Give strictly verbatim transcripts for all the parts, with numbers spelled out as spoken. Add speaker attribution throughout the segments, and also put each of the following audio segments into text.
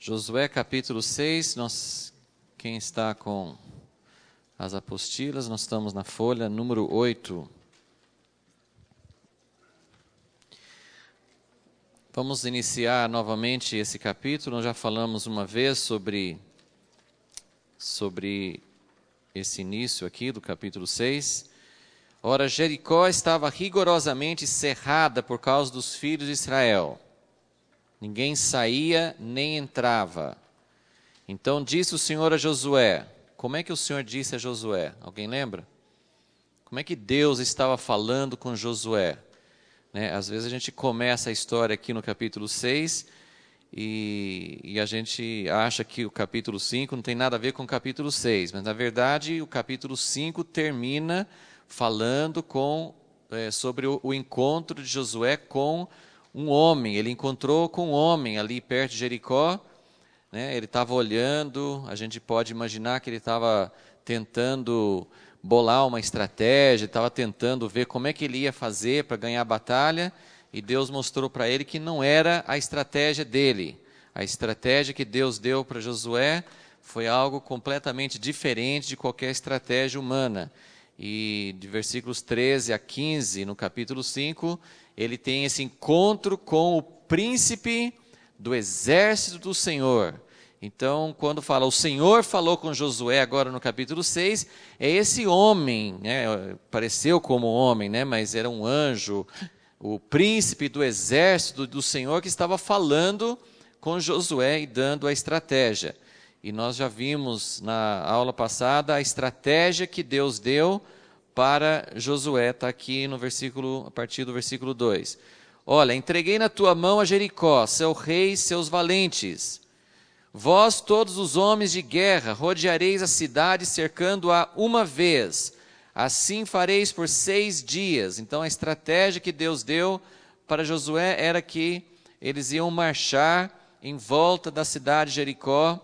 Speaker 1: Josué capítulo seis, nós, quem está com as apostilas, nós estamos na folha número oito. Vamos iniciar novamente esse capítulo. Nós já falamos uma vez sobre, sobre esse início aqui do capítulo seis. Ora, Jericó estava rigorosamente cerrada por causa dos filhos de Israel. Ninguém saía nem entrava. Então disse o Senhor a Josué. Como é que o Senhor disse a Josué? Alguém lembra? Como é que Deus estava falando com Josué? Né? Às vezes a gente começa a história aqui no capítulo seis e, e a gente acha que o capítulo cinco não tem nada a ver com o capítulo seis. Mas na verdade o capítulo cinco termina falando com, é, sobre o, o encontro de Josué com um homem. Ele encontrou com um homem ali perto de Jericó, né? Ele estava olhando, a gente pode imaginar que ele estava tentando bolar uma estratégia, estava tentando ver como é que ele ia fazer para ganhar a batalha, e Deus mostrou para ele que não era a estratégia dele. A estratégia que Deus deu para Josué foi algo completamente diferente de qualquer estratégia humana. E de versículos treze a quinze, no capítulo cinco, ele tem esse encontro com o príncipe do exército do Senhor. Então, quando fala, o Senhor falou com Josué, agora no capítulo seis, é esse homem, né, pareceu como homem, né, mas era um anjo, o príncipe do exército do Senhor que estava falando com Josué e dando a estratégia. E nós já vimos na aula passada a estratégia que Deus deu para Josué, está aqui no versículo, a partir do versículo dois. Olha, entreguei na tua mão a Jericó, seu rei e seus valentes. Vós, todos os homens de guerra, rodeareis a cidade, cercando-a uma vez. Assim fareis por seis dias. Então, a estratégia que Deus deu para Josué era que eles iam marchar em volta da cidade de Jericó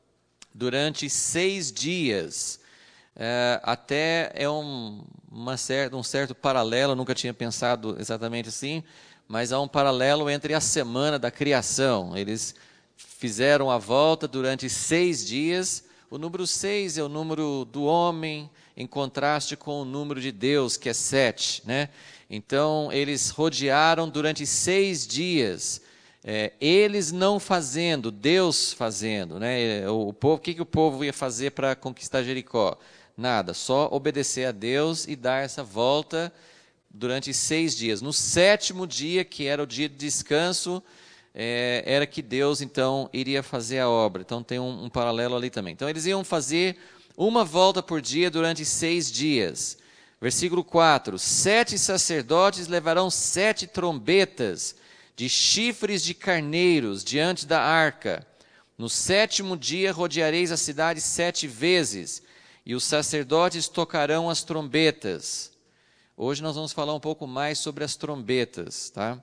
Speaker 1: durante seis dias. É, até é um, uma certa, um certo paralelo, eu nunca tinha pensado exatamente assim, mas há um paralelo entre a semana da criação. Eles fizeram a volta durante seis dias. O número seis é o número do homem, em contraste com o número de Deus, que é sete, né? Então, eles rodearam durante seis dias, é, eles não fazendo, Deus fazendo, né? O, o povo, o que, que o povo ia fazer para conquistar Jericó? Nada, só obedecer a Deus e dar essa volta durante seis dias. No sétimo dia, que era o dia de descanso, é, era que Deus, então, iria fazer a obra. Então, tem um, um paralelo ali também. Então, eles iam fazer uma volta por dia durante seis dias. Versículo quatro. Sete sacerdotes levarão sete trombetas de chifres de carneiros diante da arca. No sétimo dia, rodeareis a cidade sete vezes, e os sacerdotes tocarão as trombetas. Hoje nós vamos falar um pouco mais sobre as trombetas, tá?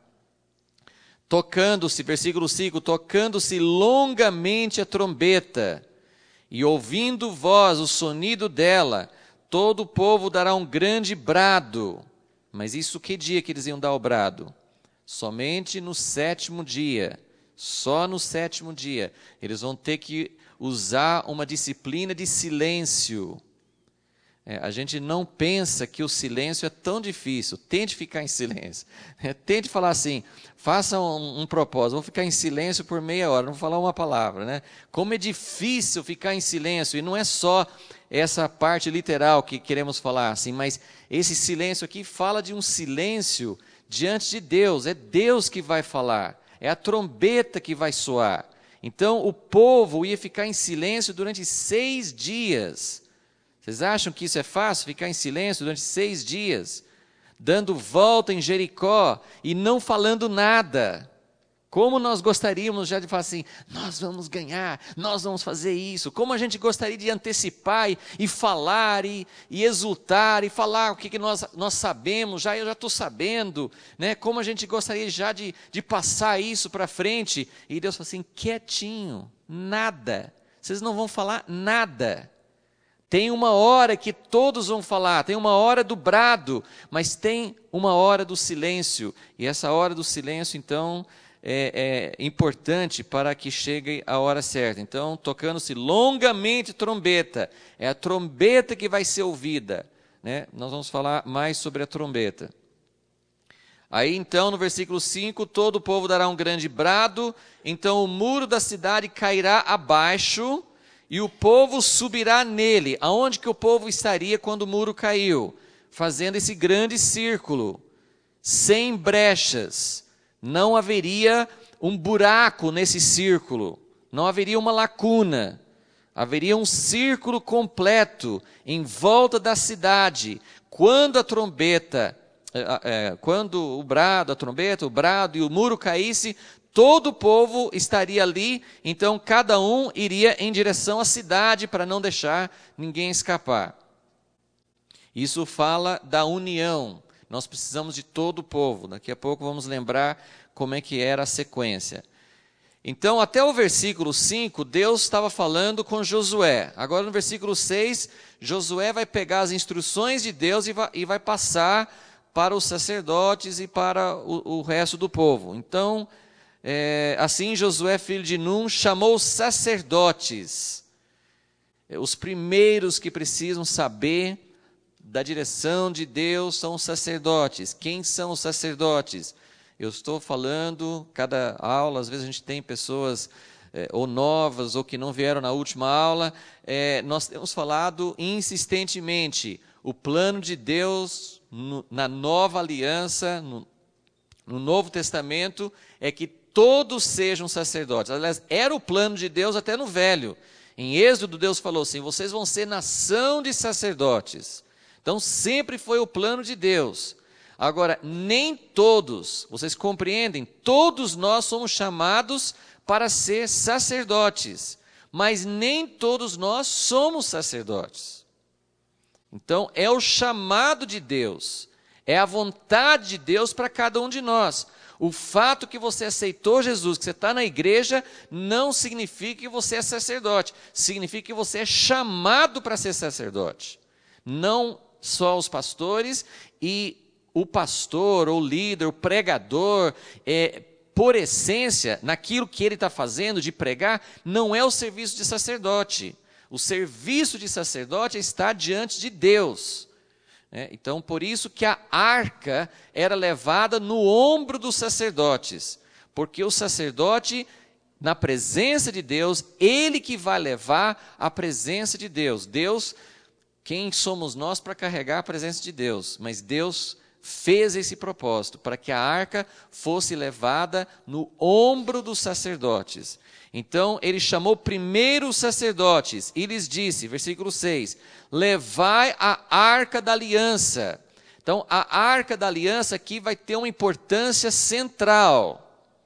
Speaker 1: Tocando-se, versículo cinco, tocando-se longamente a trombeta, e ouvindo vós o sonido dela, todo o povo dará um grande brado. Mas isso que dia que eles iam dar o brado? Somente no sétimo dia. Só no sétimo dia. Eles vão ter que usar uma disciplina de silêncio. É, a gente não pensa que o silêncio é tão difícil. Tente ficar em silêncio. É, tente falar assim, faça um, um propósito, vou ficar em silêncio por meia hora, não vou falar uma palavra, né? Como é difícil ficar em silêncio, e não é só essa parte literal que queremos falar, assim, mas esse silêncio aqui fala de um silêncio diante de Deus. É Deus que vai falar, é a trombeta que vai soar. Então, o povo ia ficar em silêncio durante seis dias. Vocês acham que isso é fácil, ficar em silêncio durante seis dias? Dando volta em Jericó e não falando nada. Como nós gostaríamos já de falar assim, nós vamos ganhar, nós vamos fazer isso. Como a gente gostaria de antecipar e, e falar e, e exultar e falar o que, que nós, nós sabemos, já eu já estou sabendo, né? Como a gente gostaria já de, de passar isso para frente. E Deus fala assim, quietinho, nada, vocês não vão falar nada. Tem uma hora que todos vão falar, tem uma hora do brado, mas tem uma hora do silêncio. E essa hora do silêncio, então, é, é importante para que chegue a hora certa. Então, tocando-se longamente trombeta, é a trombeta que vai ser ouvida, né? Nós vamos falar mais sobre a trombeta. Aí então, no versículo cinco, todo o povo dará um grande brado, então o muro da cidade cairá abaixo, e o povo subirá nele. Aonde que o povo estaria quando o muro caiu? Fazendo esse grande círculo, sem brechas. Não haveria um buraco nesse círculo, não haveria uma lacuna. Haveria um círculo completo em volta da cidade. Quando a trombeta, é, é, quando o brado, a trombeta, o brado e o muro caísse, todo o povo estaria ali, então cada um iria em direção à cidade para não deixar ninguém escapar. Isso fala da união. Nós precisamos de todo o povo. Daqui a pouco vamos lembrar como é que era a sequência. Então, até o versículo cinco, Deus estava falando com Josué. Agora, no versículo seis, Josué vai pegar as instruções de Deus e vai, e vai passar para os sacerdotes e para o, o resto do povo. Então, é, assim Josué, filho de Num, chamou os sacerdotes, os primeiros que precisam saber da direção de Deus são os sacerdotes. Quem são os sacerdotes? Eu estou falando, cada aula, às vezes a gente tem pessoas é, ou novas ou que não vieram na última aula, é, nós temos falado insistentemente o plano de Deus no, na nova aliança, no, no Novo Testamento, é que todos sejam sacerdotes. Aliás, era o plano de Deus até no Velho. Em Êxodo, Deus falou assim, vocês vão ser nação de sacerdotes. Então, sempre foi o plano de Deus. Agora, nem todos, vocês compreendem, todos nós somos chamados para ser sacerdotes, mas nem todos nós somos sacerdotes. Então, é o chamado de Deus, é a vontade de Deus para cada um de nós. O fato que você aceitou Jesus, que você está na igreja, não significa que você é sacerdote, significa que você é chamado para ser sacerdote. Não só os pastores, e o pastor, ou líder, o pregador, é, por essência, naquilo que ele está fazendo de pregar, não é o serviço de sacerdote. O serviço de sacerdote está diante de Deus. É, então, por isso que a arca era levada no ombro dos sacerdotes, porque o sacerdote, na presença de Deus, ele que vai levar a presença de Deus. Deus, quem somos nós para carregar a presença de Deus? Mas Deus fez esse propósito, para que a arca fosse levada no ombro dos sacerdotes. Então, ele chamou primeiro os sacerdotes e lhes disse, versículo seis, levai a arca da aliança. Então, a arca da aliança aqui vai ter uma importância central.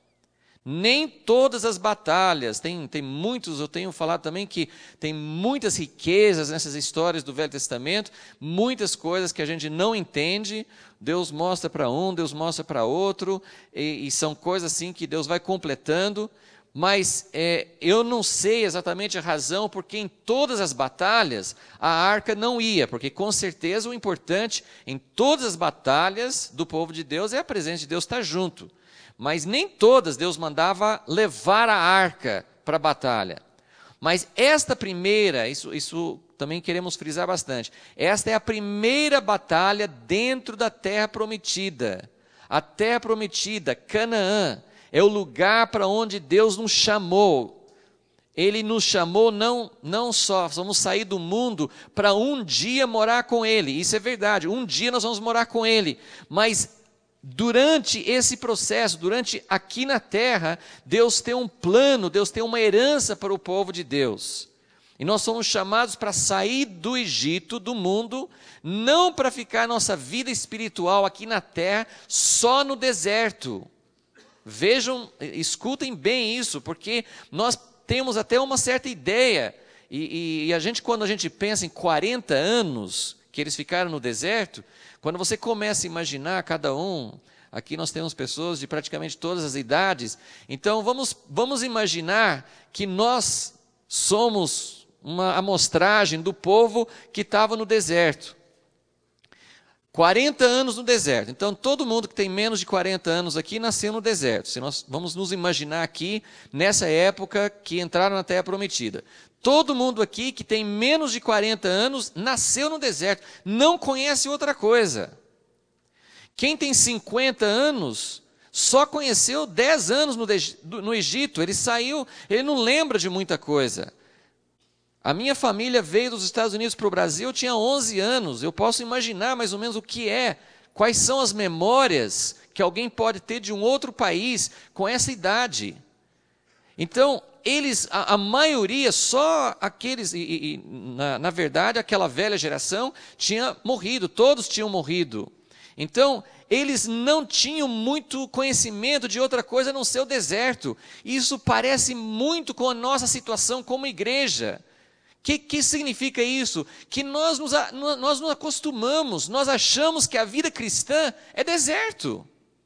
Speaker 1: Nem todas as batalhas, tem, tem muitos, eu tenho falado também que tem muitas riquezas nessas histórias do Velho Testamento, muitas coisas que a gente não entende, Deus mostra para um, Deus mostra para outro, e, e são coisas assim que Deus vai completando, mas é, eu não sei exatamente a razão porque em todas as batalhas a arca não ia, porque com certeza o importante em todas as batalhas do povo de Deus é a presença de Deus estar junto. Mas nem todas Deus mandava levar a arca para a batalha. Mas esta primeira, isso, isso também queremos frisar bastante, esta é a primeira batalha dentro da terra prometida. A terra prometida, Canaã, é o lugar para onde Deus nos chamou. Ele nos chamou não, não só, vamos sair do mundo para um dia morar com Ele. Isso é verdade, um dia nós vamos morar com Ele. Mas durante esse processo, durante aqui na terra, Deus tem um plano, Deus tem uma herança para o povo de Deus. E nós somos chamados para sair do Egito, do mundo, não para ficar nossa vida espiritual aqui na terra, só no deserto. Vejam, escutem bem isso, porque nós temos até uma certa ideia, e, e, e a gente, quando a gente pensa em quarenta anos que eles ficaram no deserto, quando você começa a imaginar cada um, aqui nós temos pessoas de praticamente todas as idades, então vamos, vamos imaginar que nós somos uma amostragem do povo que estava no deserto. quarenta anos no deserto. Então, todo mundo que tem menos de quarenta anos aqui nasceu no deserto. Se nós vamos nos imaginar aqui, nessa época que entraram na Terra Prometida. Todo mundo aqui que tem menos de quarenta anos nasceu no deserto, não conhece outra coisa. Quem tem cinquenta anos só conheceu dez anos no, no Egito, ele saiu, ele não lembra de muita coisa. A minha família veio dos Estados Unidos para o Brasil, eu tinha onze anos, eu posso imaginar mais ou menos o que é, quais são as memórias que alguém pode ter de um outro país com essa idade. Então, eles, a, a maioria, só aqueles, e, e, na, na verdade, aquela velha geração tinha morrido, todos tinham morrido. Então, eles não tinham muito conhecimento de outra coisa a não ser o deserto. Isso parece muito com a nossa situação como igreja. O que, que significa isso? Que nós nos, nós nos acostumamos, nós achamos que a vida cristã é deserto.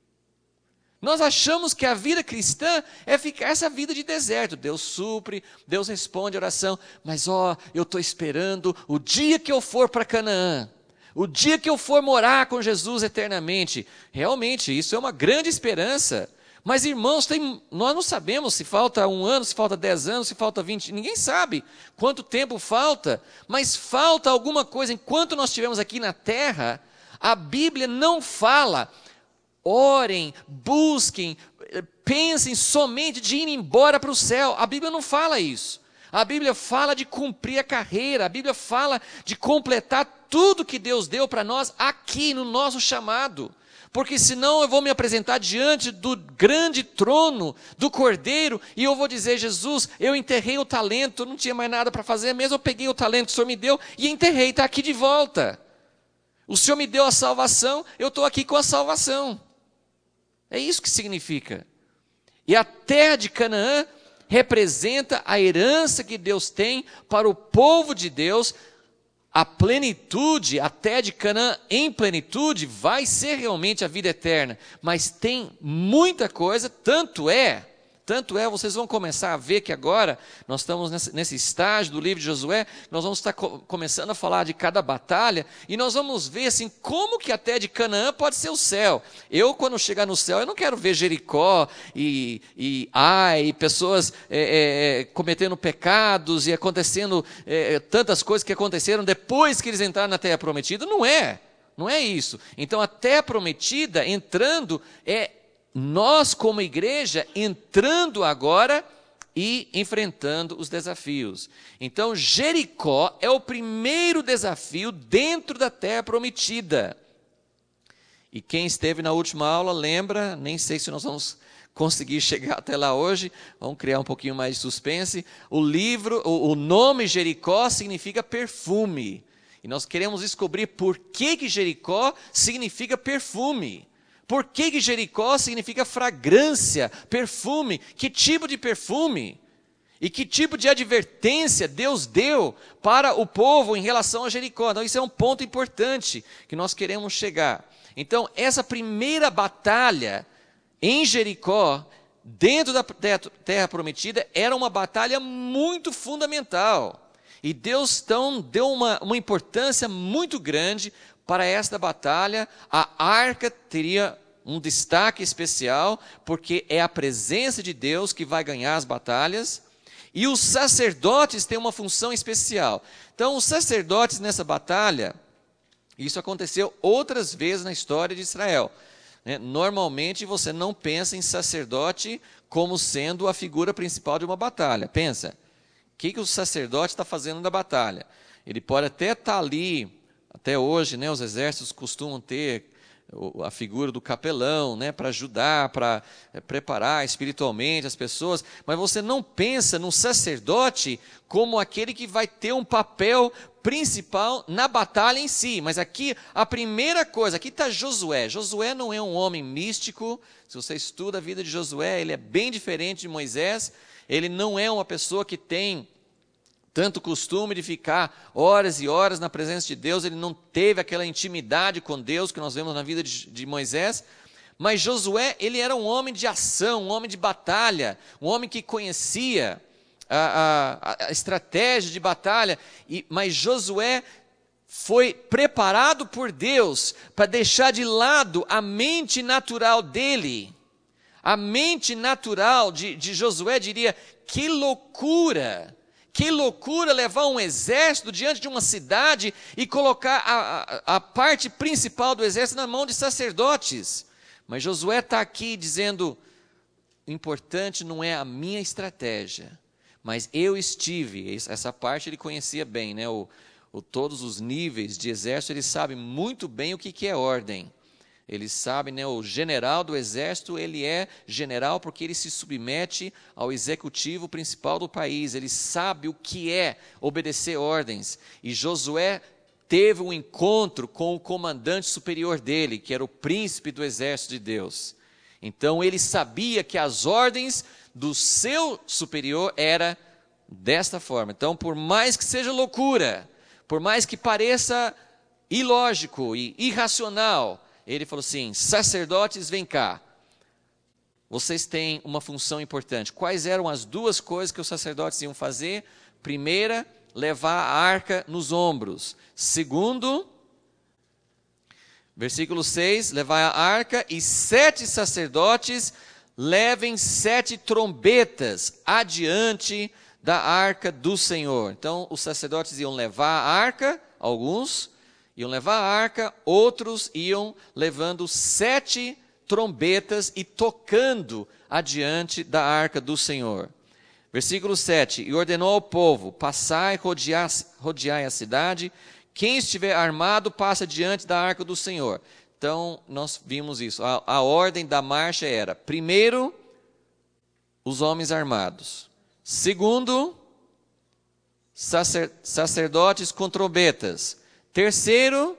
Speaker 1: Nós achamos que a vida cristã é ficar essa vida de deserto. Deus supre, Deus responde a oração, mas ó, eu estou esperando o dia que eu for para Canaã. O dia que eu for morar com Jesus eternamente. Realmente, isso é uma grande esperança. Mas, irmãos, tem, nós não sabemos se falta um ano, se falta dez anos, se falta vinte, ninguém sabe quanto tempo falta, mas falta alguma coisa. Enquanto nós estivermos aqui na terra, a Bíblia não fala, orem, busquem, pensem somente de ir embora para o céu. A Bíblia não fala isso. A Bíblia fala de cumprir a carreira, a Bíblia fala de completar tudo que Deus deu para nós aqui no nosso chamado. Porque senão eu vou me apresentar diante do grande trono do Cordeiro e eu vou dizer, Jesus, eu enterrei o talento, não tinha mais nada para fazer mesmo, eu peguei o talento que o Senhor me deu e enterrei, está aqui de volta. O Senhor me deu a salvação, eu estou aqui com a salvação. É isso que significa. E a terra de Canaã representa a herança que Deus tem para o povo de Deus. A plenitude, a terra de Canaã em plenitude, vai ser realmente a vida eterna. Mas tem muita coisa, tanto é, tanto é, vocês vão começar a ver que agora, nós estamos nesse, nesse estágio do livro de Josué, nós vamos estar co- começando a falar de cada batalha, e nós vamos ver assim, como que a terra de Canaã pode ser o céu. Eu, quando chegar no céu, eu não quero ver Jericó e, e Ai, e pessoas é, é, cometendo pecados e acontecendo é, tantas coisas que aconteceram depois que eles entraram na terra prometida. Não é, não é isso. Então a terra prometida, entrando, é nós, como igreja, entrando agora e enfrentando os desafios. Então, Jericó é o primeiro desafio dentro da terra prometida. E quem esteve na última aula lembra, nem sei se nós vamos conseguir chegar até lá hoje, vamos criar um pouquinho mais de suspense. O livro, o, o nome Jericó significa perfume. E nós queremos descobrir por que que Jericó significa perfume. Por que que Jericó significa fragrância, perfume? Que tipo de perfume? E que tipo de advertência Deus deu para o povo em relação a Jericó? Então, isso é um ponto importante que nós queremos chegar. Então, essa primeira batalha em Jericó, dentro da terra prometida, era uma batalha muito fundamental. E Deus, então, deu uma, uma importância muito grande para esta batalha. A arca teria um destaque especial, porque é a presença de Deus que vai ganhar as batalhas, e os sacerdotes têm uma função especial. Então, os sacerdotes nessa batalha, isso aconteceu outras vezes na história de Israel, né? Normalmente você não pensa em sacerdote como sendo a figura principal de uma batalha. Pensa, o que, que o sacerdote está fazendo na batalha? Ele pode até estar ali, até hoje, né, os exércitos costumam ter a figura do capelão, né, para ajudar, para é, preparar espiritualmente as pessoas, mas você não pensa no sacerdote como aquele que vai ter um papel principal na batalha em si. Mas aqui, a primeira coisa, aqui está Josué. Josué não é um homem místico. Se você estuda a vida de Josué, ele é bem diferente de Moisés. Ele não é uma pessoa que tem tanto costume de ficar horas e horas na presença de Deus. Ele não teve aquela intimidade com Deus que nós vemos na vida de, de Moisés. Mas Josué, ele era um homem de ação, um homem de batalha, um homem que conhecia a, a, a estratégia de batalha. E, mas Josué foi preparado por Deus para deixar de lado a mente natural dele. A mente natural de, de Josué diria, que loucura, que loucura levar um exército diante de uma cidade e colocar a, a, a parte principal do exército na mão de sacerdotes. Mas Josué está aqui dizendo, o importante não é a minha estratégia, mas eu estive, essa parte ele conhecia bem, né? o, o, todos os níveis de exército, ele sabe muito bem o que, que é ordem. Ele sabe, né, o general do exército, ele é general porque ele se submete ao executivo principal do país. Ele sabe o que é obedecer ordens. E Josué teve um encontro com o comandante superior dele, que era o príncipe do exército de Deus. Então ele sabia que as ordens do seu superior era desta forma. Então, por mais que seja loucura, por mais que pareça ilógico e irracional, ele falou assim, sacerdotes, vem cá, vocês têm uma função importante. Quais eram as duas coisas que os sacerdotes iam fazer? Primeira, levar a arca nos ombros. Segundo, versículo seis, levar a arca e sete sacerdotes levem sete trombetas adiante da arca do Senhor. Então, os sacerdotes iam levar a arca, alguns iam levar a arca, outros iam levando sete trombetas e tocando adiante da arca do Senhor. Versículo sete, e ordenou ao povo, passai, rodeai, rodeai a cidade, quem estiver armado passa diante da arca do Senhor. Então, nós vimos isso, a, a ordem da marcha era, primeiro, os homens armados. Segundo, sacer, sacerdotes com trombetas. Terceiro,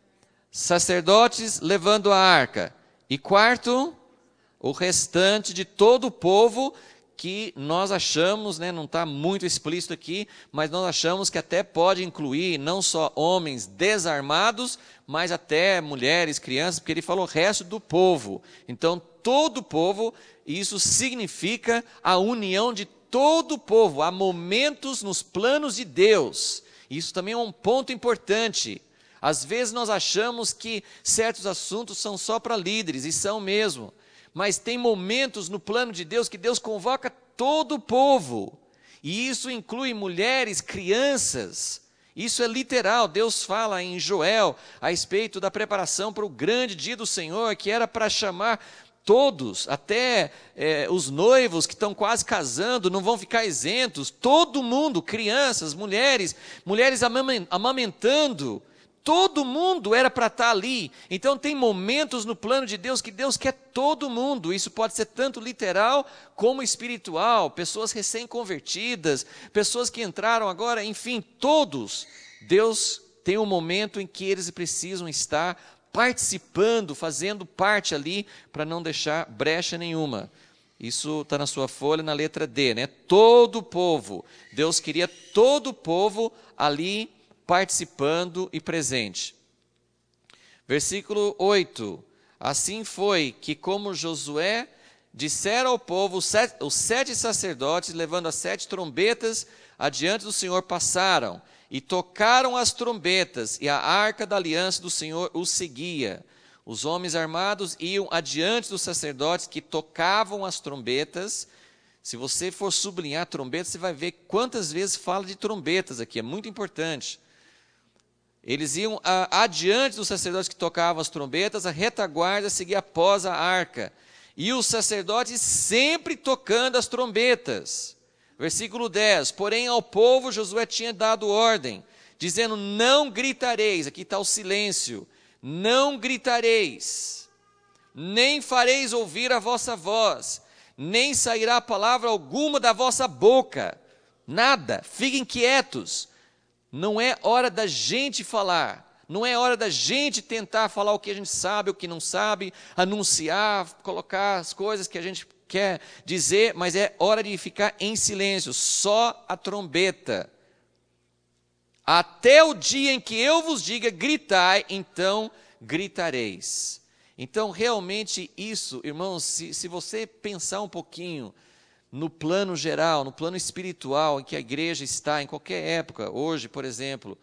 Speaker 1: sacerdotes levando a arca. E quarto, o restante de todo o povo, que nós achamos, né, não está muito explícito aqui, mas nós achamos que até pode incluir não só homens desarmados, mas até mulheres, crianças, porque ele falou o resto do povo. Então, todo o povo, isso significa a união de todo o povo. Há momentos nos planos de Deus. Isso também é um ponto importante. Às vezes nós achamos que certos assuntos são só para líderes, e são mesmo. Mas tem momentos no plano de Deus que Deus convoca todo o povo. E isso inclui mulheres, crianças. Isso é literal. Deus fala em Joel a respeito da preparação para o grande dia do Senhor, que era para chamar todos, até é, os noivos que estão quase casando, não vão ficar isentos. Todo mundo, crianças, mulheres, mulheres amamentando, todo mundo era para estar ali. Então tem momentos no plano de Deus que Deus quer todo mundo. Isso pode ser tanto literal como espiritual. Pessoas recém-convertidas, pessoas que entraram agora, enfim, todos. Deus tem um momento em que eles precisam estar participando, fazendo parte ali, para não deixar brecha nenhuma. Isso está na sua folha, na letra D, né? Todo o povo. Deus queria todo o povo ali participando e presente. Versículo oito. Assim foi que, como Josué dissera ao povo, os sete, os sete sacerdotes, levando as sete trombetas, adiante do Senhor passaram, e tocaram as trombetas, e a arca da aliança do Senhor os seguia. Os homens armados iam adiante dos sacerdotes que tocavam as trombetas. Se você for sublinhar trombetas, você vai ver quantas vezes fala de trombetas aqui, é muito importante. Eles iam a, adiante dos sacerdotes que tocavam as trombetas, a retaguarda seguia após a arca. E os sacerdotes sempre tocando as trombetas. Versículo dez, porém ao povo Josué tinha dado ordem, dizendo, não gritareis, aqui está o silêncio, não gritareis, nem fareis ouvir a vossa voz, nem sairá palavra alguma da vossa boca, nada, fiquem quietos, não é hora da gente falar, não é hora da gente tentar falar o que a gente sabe, o que não sabe, anunciar, colocar as coisas que a gente quer dizer, mas é hora de ficar em silêncio, só a trombeta. Até o dia em que eu vos diga, gritai, então gritareis. Então, realmente isso, irmãos, se, se você pensar um pouquinho no plano geral, no plano espiritual em que a igreja está, em qualquer época, hoje, por exemplo,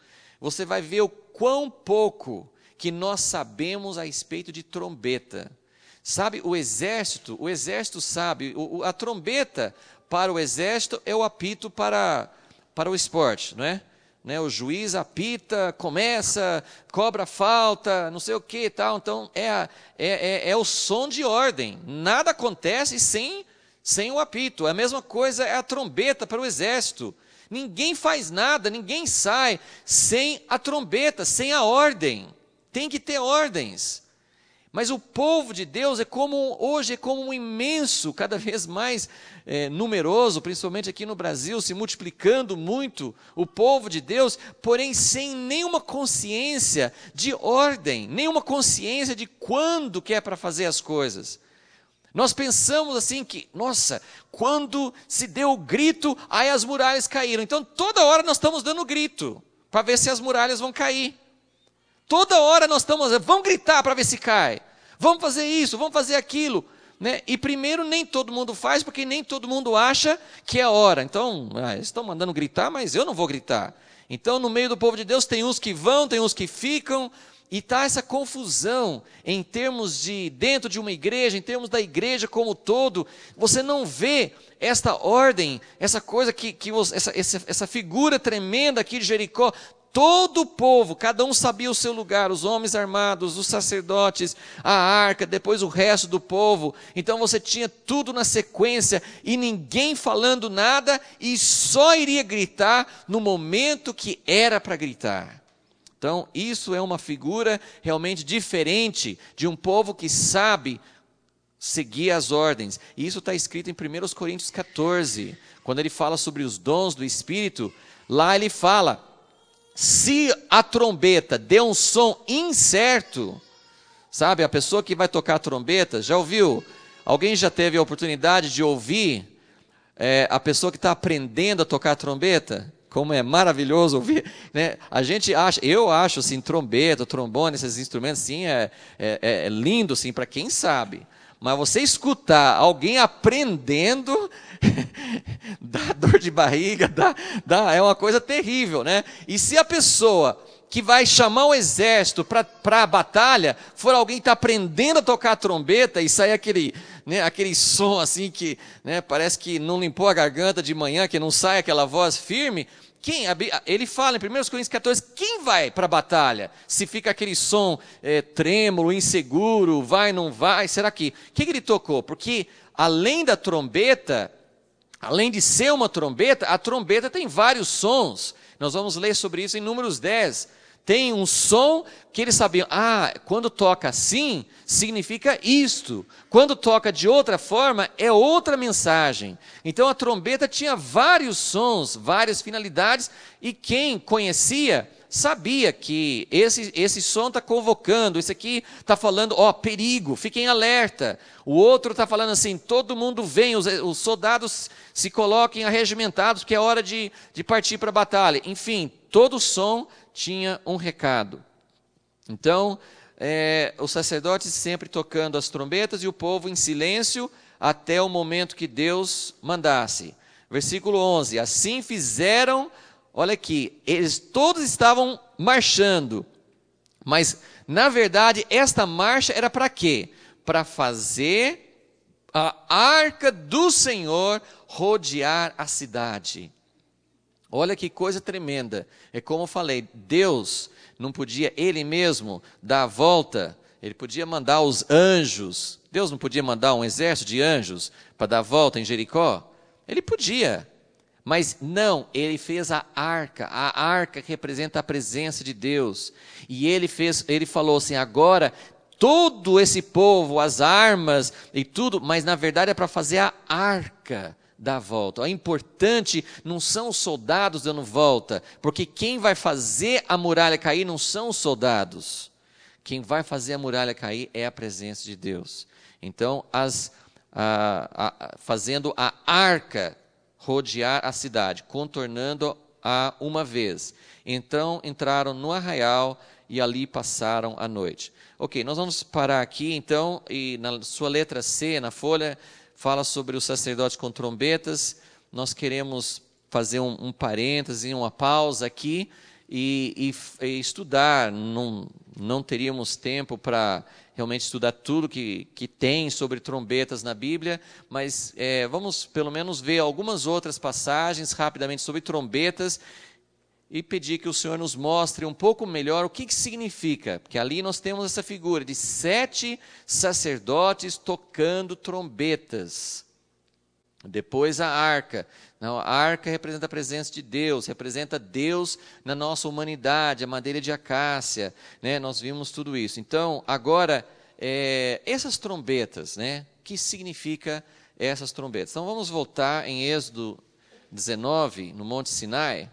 Speaker 1: você vai ver o quão pouco que nós sabemos a respeito de trombeta. Sabe, o exército, o exército sabe, o, a trombeta para o exército é o apito para, para o esporte, não é? Né, o juiz apita, começa, cobra falta, não sei o que e tal. Então, é, a, é, é, é o som de ordem. Nada acontece sem, sem o apito. A mesma coisa é a trombeta para o exército. Ninguém faz nada, ninguém sai sem a trombeta, sem a ordem. Tem que ter ordens. Mas o povo de Deus é como, hoje é como um imenso, cada vez mais é, numeroso, principalmente aqui no Brasil, se multiplicando muito, o povo de Deus, porém sem nenhuma consciência de ordem, nenhuma consciência de quando que é para fazer as coisas. Nós pensamos assim que, nossa, quando se deu o grito, aí as muralhas caíram. Então toda hora nós estamos dando grito, para ver se as muralhas vão cair. Toda hora nós estamos, vamos gritar para ver se cai, vamos fazer isso, vamos fazer aquilo, né? E primeiro nem todo mundo faz, porque nem todo mundo acha que é a hora. Então, ah, eles estão mandando gritar, mas eu não vou gritar. Então no meio do povo de Deus tem uns que vão, tem uns que ficam, e está essa confusão em termos de, dentro de uma igreja, em termos da igreja como todo, você não vê esta ordem, essa coisa que, que essa, essa, essa figura tremenda aqui de Jericó. Todo o povo, cada um sabia o seu lugar, os homens armados, os sacerdotes, a arca, depois o resto do povo. Então você tinha tudo na sequência e ninguém falando nada e só iria gritar no momento que era para gritar. Então isso é uma figura realmente diferente de um povo que sabe seguir as ordens. E isso está escrito em primeira Coríntios quatorze, quando ele fala sobre os dons do Espírito, lá ele fala: se a trombeta deu um som incerto, sabe, a pessoa que vai tocar a trombeta, já ouviu? Alguém já teve a oportunidade de ouvir é, a pessoa que está aprendendo a tocar a trombeta? Como é maravilhoso ouvir, né? A gente acha, eu acho assim, trombeta, trombone, esses instrumentos, sim, é, é, é lindo, sim, para quem sabe. Mas você escutar alguém aprendendo, dá dor de barriga, dá, dá, é uma coisa terrível, né? E se a pessoa que vai chamar o exército para a batalha for alguém que está aprendendo a tocar a trombeta e sair aquele, né, aquele som assim que, né, parece que não limpou a garganta de manhã, que não sai aquela voz firme, quem, ele fala em primeira Coríntios quatorze, quem vai para a batalha? Se fica aquele som é, trêmulo, inseguro, vai, não vai, será que... O que ele tocou? Porque além da trombeta, além de ser uma trombeta, a trombeta tem vários sons. Nós vamos ler sobre isso em Números dez. Tem um som que eles sabiam, ah, quando toca assim, significa isto. Quando toca de outra forma, é outra mensagem. Então a trombeta tinha vários sons, várias finalidades, e quem conhecia, sabia que esse, esse som está convocando, esse aqui está falando, ó, perigo, fiquem alerta. O outro está falando assim, todo mundo vem, os, os soldados se coloquem arregimentados, porque é hora de, de partir para a batalha. Enfim, todo som tinha um recado. Então, é, os sacerdotes sempre tocando as trombetas e o povo em silêncio até o momento que Deus mandasse. Versículo onze, assim fizeram, olha aqui, eles todos estavam marchando, mas na verdade esta marcha era para quê? Para fazer a arca do Senhor rodear a cidade. Olha que coisa tremenda. É como eu falei, Deus não podia Ele mesmo dar a volta, Ele podia mandar os anjos. Deus não podia mandar um exército de anjos para dar a volta em Jericó? Ele podia, mas não, Ele fez a arca, a arca que representa a presença de Deus. E Ele fez, Ele falou assim, agora todo esse povo, as armas e tudo, mas na verdade é para fazer a arca dar volta. O importante não são os soldados dando volta, porque quem vai fazer a muralha cair não são os soldados. Quem vai fazer a muralha cair é a presença de Deus. Então, as, a, a, fazendo a arca rodear a cidade, contornando-a uma vez. Então, entraram no arraial e ali passaram a noite. Ok, nós vamos parar aqui, então, e na sua letra C, na folha, fala sobre os sacerdotes com trombetas. Nós queremos fazer um, um parêntese, uma pausa aqui, e, e, e estudar. Não, não teríamos tempo para realmente estudar tudo que, que tem sobre trombetas na Bíblia, mas é, vamos pelo menos ver algumas outras passagens rapidamente sobre trombetas e pedir que o Senhor nos mostre um pouco melhor o que, que significa, porque ali nós temos essa figura de sete sacerdotes tocando trombetas. Depois a arca. Não, a arca representa a presença de Deus, representa Deus na nossa humanidade, a madeira de acácia, né? Nós vimos tudo isso. Então, agora, é, essas trombetas, né? O que significa essas trombetas? Então, vamos voltar em Êxodo dezenove, no Monte Sinai.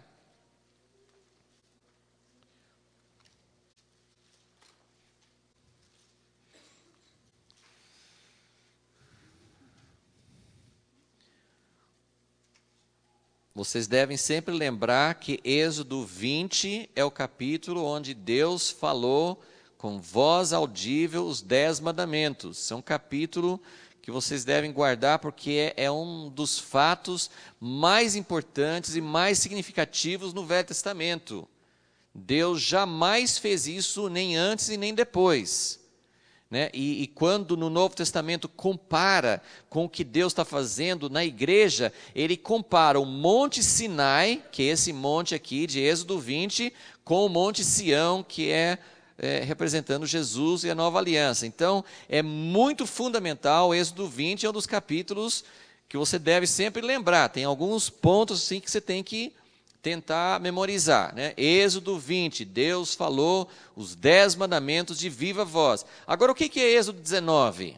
Speaker 1: Vocês devem sempre lembrar que Êxodo vinte é o capítulo onde Deus falou com voz audível os dez mandamentos. Esse é um capítulo que vocês devem guardar porque é, é um dos fatos mais importantes e mais significativos no Velho Testamento. Deus jamais fez isso nem antes e nem depois. Né? E, e quando no Novo Testamento compara com o que Deus está fazendo na igreja, ele compara o Monte Sinai, que é esse monte aqui de Êxodo vinte, com o Monte Sião, que é, é representando Jesus e a nova aliança. Então, é muito fundamental, Êxodo vinte é um dos capítulos que você deve sempre lembrar. Tem alguns pontos assim, que você tem que tentar memorizar, né? Êxodo vinte, Deus falou os dez mandamentos de viva voz. Agora, o que é Êxodo dezenove?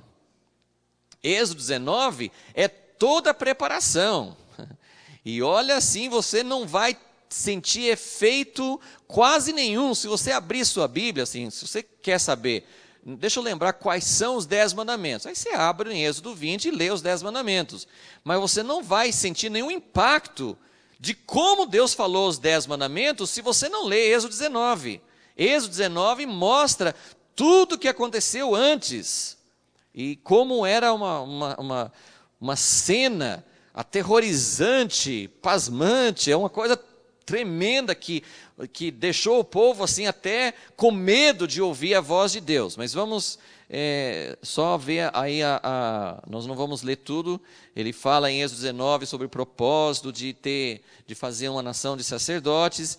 Speaker 1: Êxodo dezenove é toda a preparação. E olha assim, você não vai sentir efeito quase nenhum. Se você abrir sua Bíblia, assim, se você quer saber, deixa eu lembrar quais são os dez mandamentos. Aí você abre em Êxodo vinte e lê os dez mandamentos. Mas você não vai sentir nenhum impacto de como Deus falou os dez mandamentos se você não lê Êxodo dezenove. Êxodo dezenove mostra tudo o que aconteceu antes e como era uma, uma, uma, uma cena aterrorizante, pasmante, é uma coisa tremenda que, que deixou o povo assim até com medo de ouvir a voz de Deus. Mas vamos é, só ver aí, a, a, nós não vamos ler tudo. Ele fala em Êxodo dezenove sobre o propósito de, ter, de fazer uma nação de sacerdotes.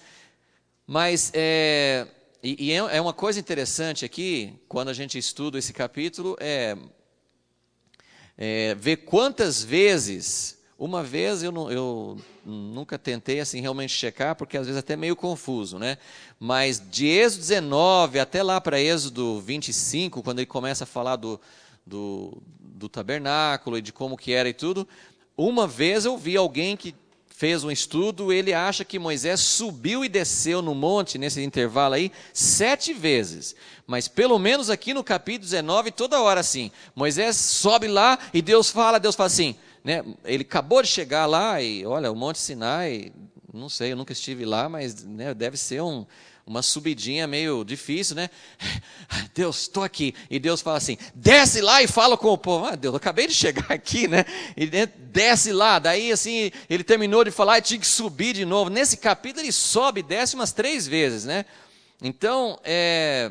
Speaker 1: Mas é, e, e é uma coisa interessante aqui, quando a gente estuda esse capítulo, é, é ver quantas vezes... Uma vez eu, não, eu nunca tentei assim realmente checar, porque às vezes é até meio confuso, né? Mas de Êxodo dezenove até lá para Êxodo vinte e cinco, quando ele começa a falar do, do, do tabernáculo e de como que era e tudo, uma vez eu vi alguém que fez um estudo, ele acha que Moisés subiu e desceu no monte, nesse intervalo aí, sete vezes. Mas pelo menos aqui no capítulo dezenove, toda hora assim, Moisés sobe lá e Deus fala, Deus fala assim... Né? Ele acabou de chegar lá e, olha, o Monte Sinai, não sei, eu nunca estive lá, mas né, deve ser um, uma subidinha meio difícil, né? Deus, estou aqui. E Deus fala assim, desce lá e fala com o povo. Ah, Deus, eu acabei de chegar aqui, né? E desce lá. Daí, assim, ele terminou de falar e tinha que subir de novo. Nesse capítulo, ele sobe e desce umas três vezes, né? Então, é...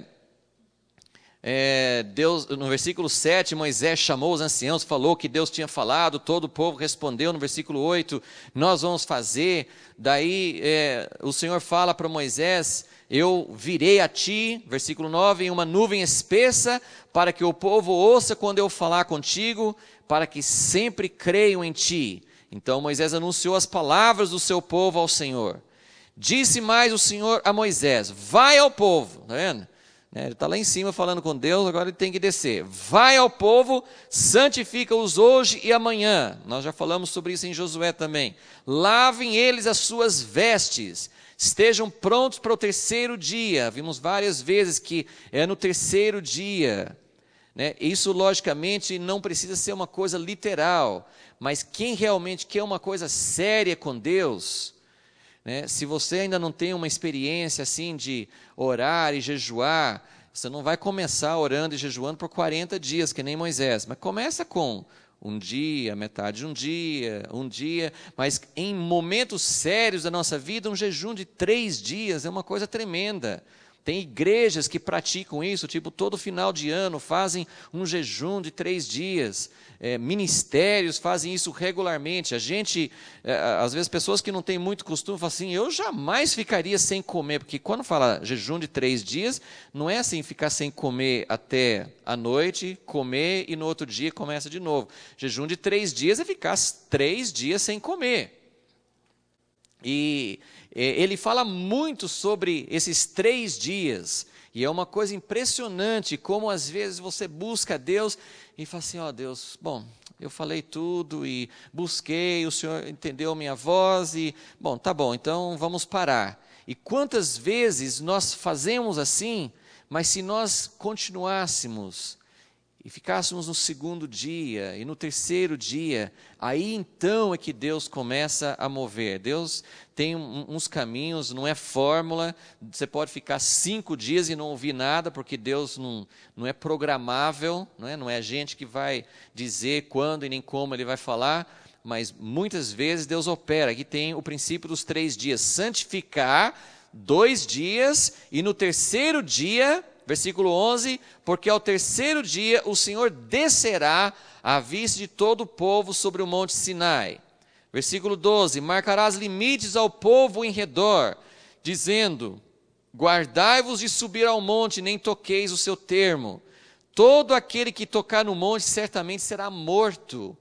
Speaker 1: É, Deus, no versículo sete, Moisés chamou os anciãos, falou que Deus tinha falado, todo o povo respondeu. No versículo oito, nós vamos fazer. Daí é, o Senhor fala para Moisés, eu virei a ti, versículo nove, em uma nuvem espessa, para que o povo ouça quando eu falar contigo, para que sempre creiam em ti. Então Moisés anunciou as palavras do seu povo ao Senhor. Disse mais o Senhor a Moisés, vai ao povo, está vendo? Ele está lá em cima falando com Deus, agora ele tem que descer. Vai ao povo, santifica-os hoje e amanhã. Nós já falamos sobre isso em Josué também. Lavem eles as suas vestes, estejam prontos para o terceiro dia. Vimos várias vezes que é no terceiro dia. Né? Isso, logicamente, não precisa ser uma coisa literal, mas quem realmente quer uma coisa séria com Deus... Né? Se você ainda não tem uma experiência assim de orar e jejuar, você não vai começar orando e jejuando por quarenta dias, que nem Moisés, mas começa com um dia, metade de um dia, um dia, mas em momentos sérios da nossa vida, um jejum de três dias é uma coisa tremenda. Tem igrejas que praticam isso, tipo, todo final de ano fazem um jejum de três dias. É, ministérios fazem isso regularmente. A gente, é, às vezes, pessoas que não têm muito costume falam assim, eu jamais ficaria sem comer, porque quando fala jejum de três dias, não é assim ficar sem comer até a noite, comer e no outro dia começa de novo. Jejum de três dias é ficar três dias sem comer. E ele fala muito sobre esses três dias, e é uma coisa impressionante como às vezes você busca Deus e fala assim, ó oh, Deus, bom, eu falei tudo e busquei, o Senhor entendeu a minha voz e, bom, tá bom, então vamos parar. E quantas vezes nós fazemos assim, mas se nós continuássemos e ficássemos no segundo dia e no terceiro dia, aí então é que Deus começa a mover. Deus tem um, uns caminhos, não é fórmula, você pode ficar cinco dias e não ouvir nada, porque Deus não, não é programável, não é? Não é a gente que vai dizer quando e nem como Ele vai falar, mas muitas vezes Deus opera. Aqui tem o princípio dos três dias, santificar dois dias e no terceiro dia... Versículo onze, porque ao terceiro dia o Senhor descerá à vista de todo o povo sobre o monte Sinai. Versículo doze, marcarás limites ao povo em redor, dizendo, guardai-vos de subir ao monte, nem toqueis o seu termo. Todo aquele que tocar no monte certamente será morto.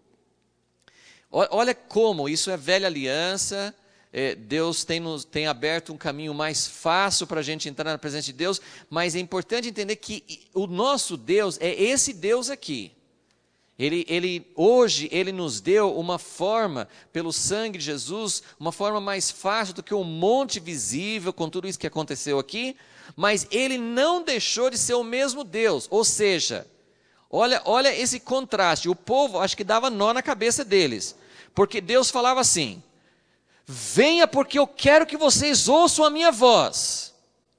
Speaker 1: Olha como, isso é velha aliança. É, Deus tem, nos, tem aberto um caminho mais fácil para a gente entrar na presença de Deus, mas é importante entender que o nosso Deus é esse Deus aqui. Ele, ele, hoje Ele nos deu uma forma, pelo sangue de Jesus, uma forma mais fácil do que um monte visível, com tudo isso que aconteceu aqui, mas Ele não deixou de ser o mesmo Deus, ou seja, olha, olha esse contraste, o povo acho que dava nó na cabeça deles, porque Deus falava assim, venha porque eu quero que vocês ouçam a minha voz.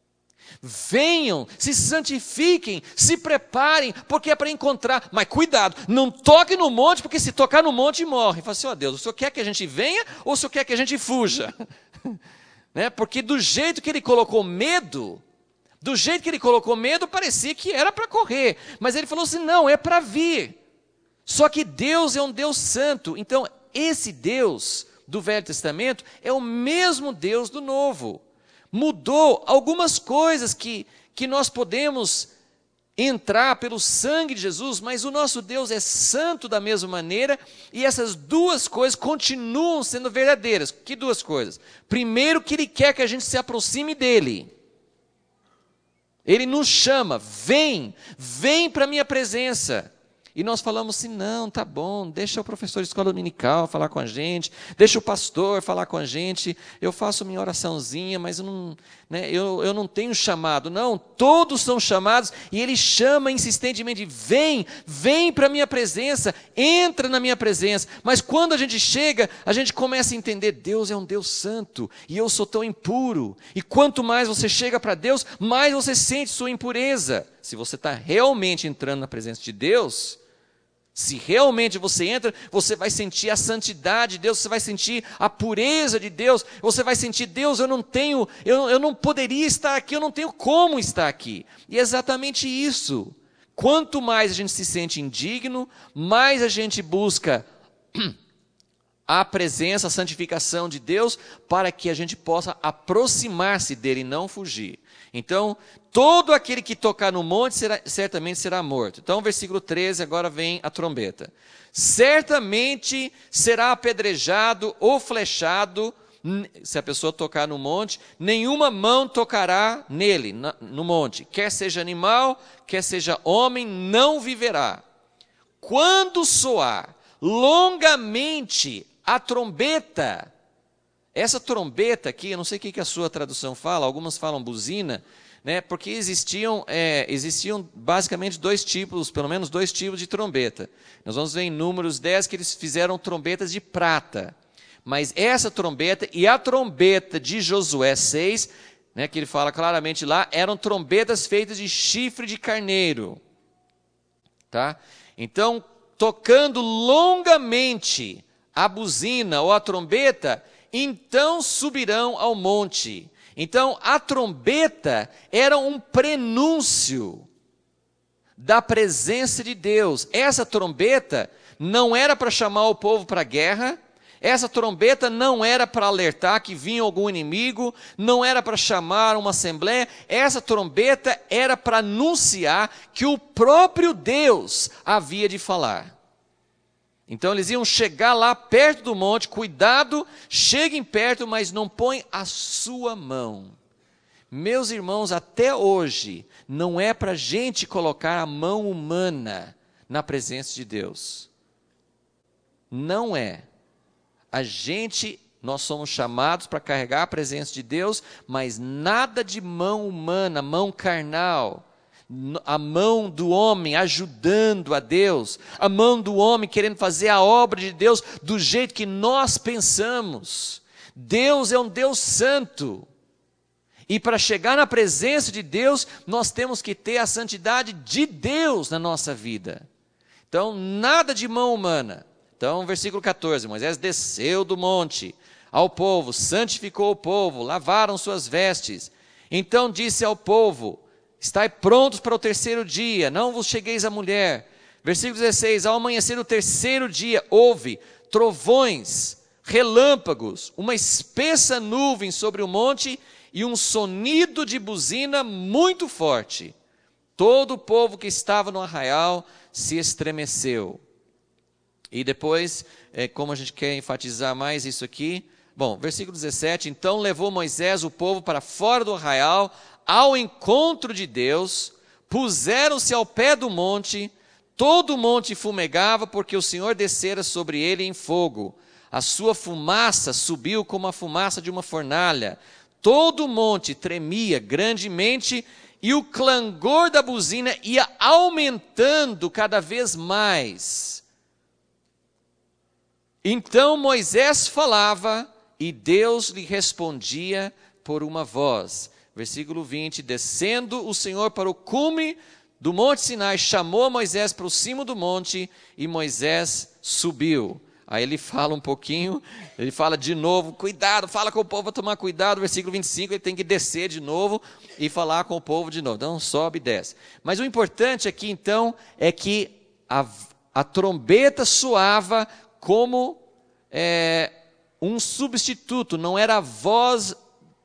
Speaker 1: Venham, se santifiquem, se preparem, porque é para encontrar. Mas cuidado, não toque no monte, porque se tocar no monte morre. Fala assim, ó Deus, o Senhor quer que a gente venha ou o Senhor quer que a gente fuja? Né? Porque do jeito que Ele colocou medo, do jeito que Ele colocou medo, parecia que era para correr. Mas Ele falou assim, não, é para vir. Só que Deus é um Deus santo. Então, esse Deus do Velho Testamento é o mesmo Deus do Novo. Mudou algumas coisas que, que nós podemos entrar pelo sangue de Jesus, mas o nosso Deus é santo da mesma maneira, e essas duas coisas continuam sendo verdadeiras. Que duas coisas? Primeiro, que Ele quer que a gente se aproxime dEle. Ele nos chama, vem, vem para a minha presença. E nós falamos assim, não, tá bom, deixa o professor de escola dominical falar com a gente, deixa o pastor falar com a gente, eu faço minha oraçãozinha, mas eu não, né, eu, eu não tenho chamado. Não, todos são chamados, e Ele chama insistentemente, vem, vem para a minha presença, entra na minha presença. Mas quando a gente chega, a gente começa a entender, Deus é um Deus santo, e eu sou tão impuro. E quanto mais você chega para Deus, mais você sente sua impureza. Se você está realmente entrando na presença de Deus, se realmente você entra, você vai sentir a santidade de Deus, você vai sentir a pureza de Deus, você vai sentir, Deus, eu não tenho, eu, eu não poderia estar aqui, eu não tenho como estar aqui. E é exatamente isso. Quanto mais a gente se sente indigno, mais a gente busca a presença, a santificação de Deus, para que a gente possa aproximar-se dele e não fugir. Então, todo aquele que tocar no monte será, certamente será morto. Então, versículo treze, agora vem a trombeta. Certamente será apedrejado ou flechado, se a pessoa tocar no monte, nenhuma mão tocará nele, no monte. Quer seja animal, quer seja homem, não viverá. Quando soar longamente a trombeta, essa trombeta aqui, eu não sei o que a sua tradução fala, algumas falam buzina, né, porque existiam, é, existiam basicamente dois tipos, pelo menos dois tipos de trombeta. Nós vamos ver em Números dez que eles fizeram trombetas de prata. Mas essa trombeta e a trombeta de Josué seis, né, que ele fala claramente lá, eram trombetas feitas de chifre de carneiro. Tá? Então, tocando longamente a buzina ou a trombeta, então subirão ao monte. Então, a trombeta era um prenúncio da presença de Deus. Essa trombeta não era para chamar o povo para a guerra, essa trombeta não era para alertar que vinha algum inimigo, não era para chamar uma assembleia, essa trombeta era para anunciar que o próprio Deus havia de falar. Então eles iam chegar lá perto do monte, cuidado, cheguem perto, mas não põe a sua mão. Meus irmãos, até hoje, não é para a gente colocar a mão humana na presença de Deus. Não é. A gente, nós somos chamados para carregar a presença de Deus, mas nada de mão humana, mão carnal, a mão do homem ajudando a Deus, a mão do homem querendo fazer a obra de Deus do jeito que nós pensamos. Deus é um Deus santo. E para chegar na presença de Deus, nós temos que ter a santidade de Deus na nossa vida. Então, nada de mão humana. Então, versículo quatorze, Moisés desceu do monte ao povo, santificou o povo, lavaram suas vestes. Então disse ao povo, estai prontos para o terceiro dia, não vos chegueis à mulher. Versículo dezesseis, ao amanhecer do terceiro dia, houve trovões, relâmpagos, uma espessa nuvem sobre o monte e um sonido de buzina muito forte. Todo o povo que estava no arraial se estremeceu. E depois, é, como a gente quer enfatizar mais isso aqui, bom, versículo dezessete, então levou Moisés o povo para fora do arraial, ao encontro de Deus, puseram-se ao pé do monte, todo o monte fumegava, porque o Senhor descera sobre ele em fogo, a sua fumaça subiu como a fumaça de uma fornalha, todo o monte tremia grandemente, e o clangor da buzina ia aumentando cada vez mais. Então Moisés falava e Deus lhe respondia por uma voz. Versículo vinte, descendo o Senhor para o cume do monte Sinai, chamou Moisés para o cimo do monte e Moisés subiu. Aí ele fala um pouquinho, ele fala de novo, cuidado, fala com o povo para tomar cuidado. Versículo vinte e cinco, ele tem que descer de novo e falar com o povo de novo. Então sobe e desce. Mas o importante aqui então é que a, a trombeta soava como é, um substituto, não era a voz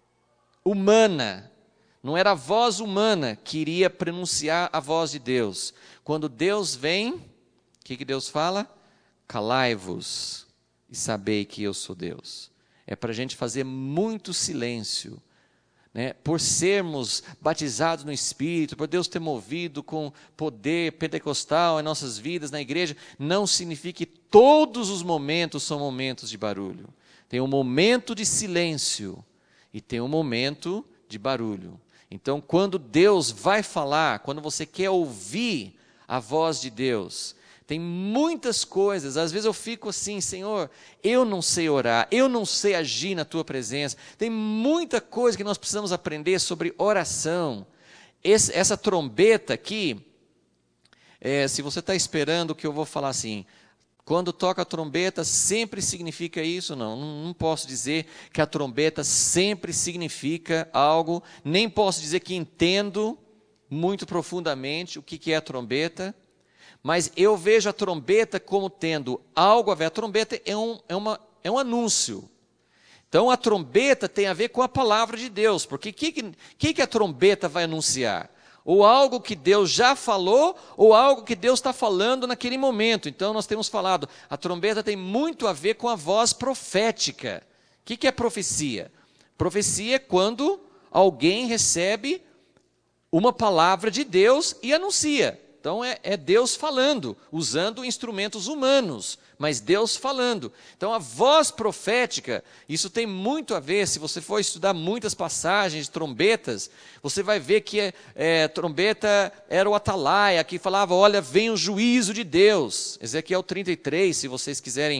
Speaker 1: humana, não era a voz humana que iria pronunciar a voz de Deus. Quando Deus vem, o que, que Deus fala? Calai-vos e sabei que eu sou Deus. É para a gente fazer muito silêncio, né? Por sermos batizados no Espírito, por Deus ter movido com poder pentecostal em nossas vidas, na igreja, não significa que todos os momentos são momentos de barulho. Tem um momento de silêncio e tem um momento de barulho. Então, quando Deus vai falar, quando você quer ouvir a voz de Deus, tem muitas coisas, às vezes eu fico assim, Senhor, eu não sei orar, eu não sei agir na Tua presença. Tem muita coisa que nós precisamos aprender sobre oração. Esse, essa trombeta aqui, é, se você está esperando que eu vou falar assim, quando toca a trombeta sempre significa isso, não, não, não posso dizer que a trombeta sempre significa algo, nem posso dizer que entendo muito profundamente o que, que é a trombeta, mas eu vejo a trombeta como tendo algo a ver. A trombeta é um, é uma, é um anúncio. Então a trombeta tem a ver com a palavra de Deus, porque o que, que, que a trombeta vai anunciar? Ou algo que Deus já falou, ou algo que Deus está falando naquele momento. Então nós temos falado, a trombeta tem muito a ver com a voz profética. O que, que é profecia? Profecia é quando alguém recebe uma palavra de Deus e anuncia. Então é, é Deus falando, usando instrumentos humanos, mas Deus falando. Então a voz profética, isso tem muito a ver, se você for estudar muitas passagens de trombetas, você vai ver que é, é, trombeta era o atalaia, que falava, olha, vem o juízo de Deus. Ezequiel trinta e três, se vocês quiserem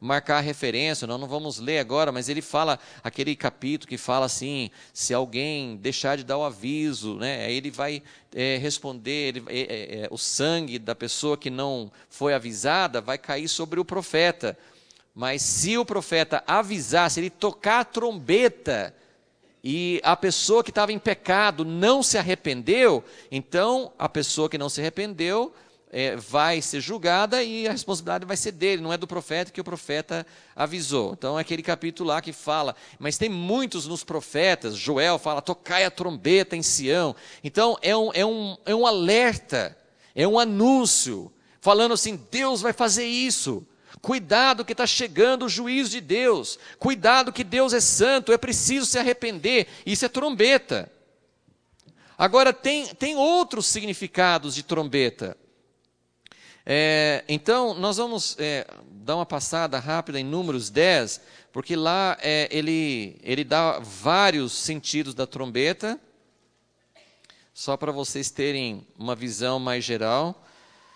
Speaker 1: marcar a referência, nós não vamos ler agora, mas ele fala, aquele capítulo que fala assim, se alguém deixar de dar o aviso, né, aí ele vai é, responder, ele, é, é, o sangue da pessoa que não foi avisada vai cair sobre o profeta. Mas se o profeta avisar, se ele tocar a trombeta, e a pessoa que estava em pecado não se arrependeu, então a pessoa que não se arrependeu é, vai ser julgada e a responsabilidade vai ser dele, não é do profeta, que o profeta avisou. Então é aquele capítulo lá que fala, mas tem muitos nos profetas, Joel fala, tocai a trombeta em Sião. Então é um, é um, é um alerta, é um anúncio, falando assim, Deus vai fazer isso. Cuidado que está chegando o juízo de Deus. Cuidado que Deus é santo, é preciso se arrepender. Isso é trombeta. Agora, tem, tem outros significados de trombeta. É, então, nós vamos é, dar uma passada rápida em Números dez, porque lá é, ele, ele dá vários sentidos da trombeta, só para vocês terem uma visão mais geral.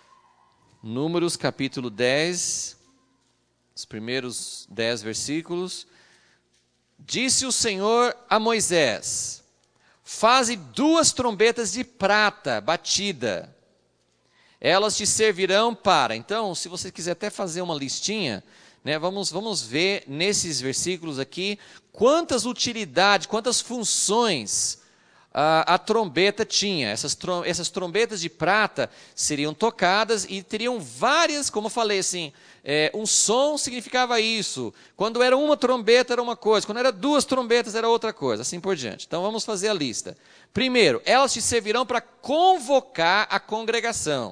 Speaker 1: Números capítulo dez... os primeiros dez versículos. Disse o Senhor a Moisés, faze duas trombetas de prata batida, elas te servirão para... Então, se você quiser até fazer uma listinha, né, vamos, vamos ver nesses versículos aqui, quantas utilidades, quantas funções a, a trombeta tinha. Essas, trom, essas trombetas de prata seriam tocadas e teriam várias, como eu falei assim, É, um som significava isso. Quando era uma trombeta era uma coisa. Quando era duas trombetas era outra coisa. Assim por diante. Então vamos fazer a lista. Primeiro, elas te servirão para convocar a congregação.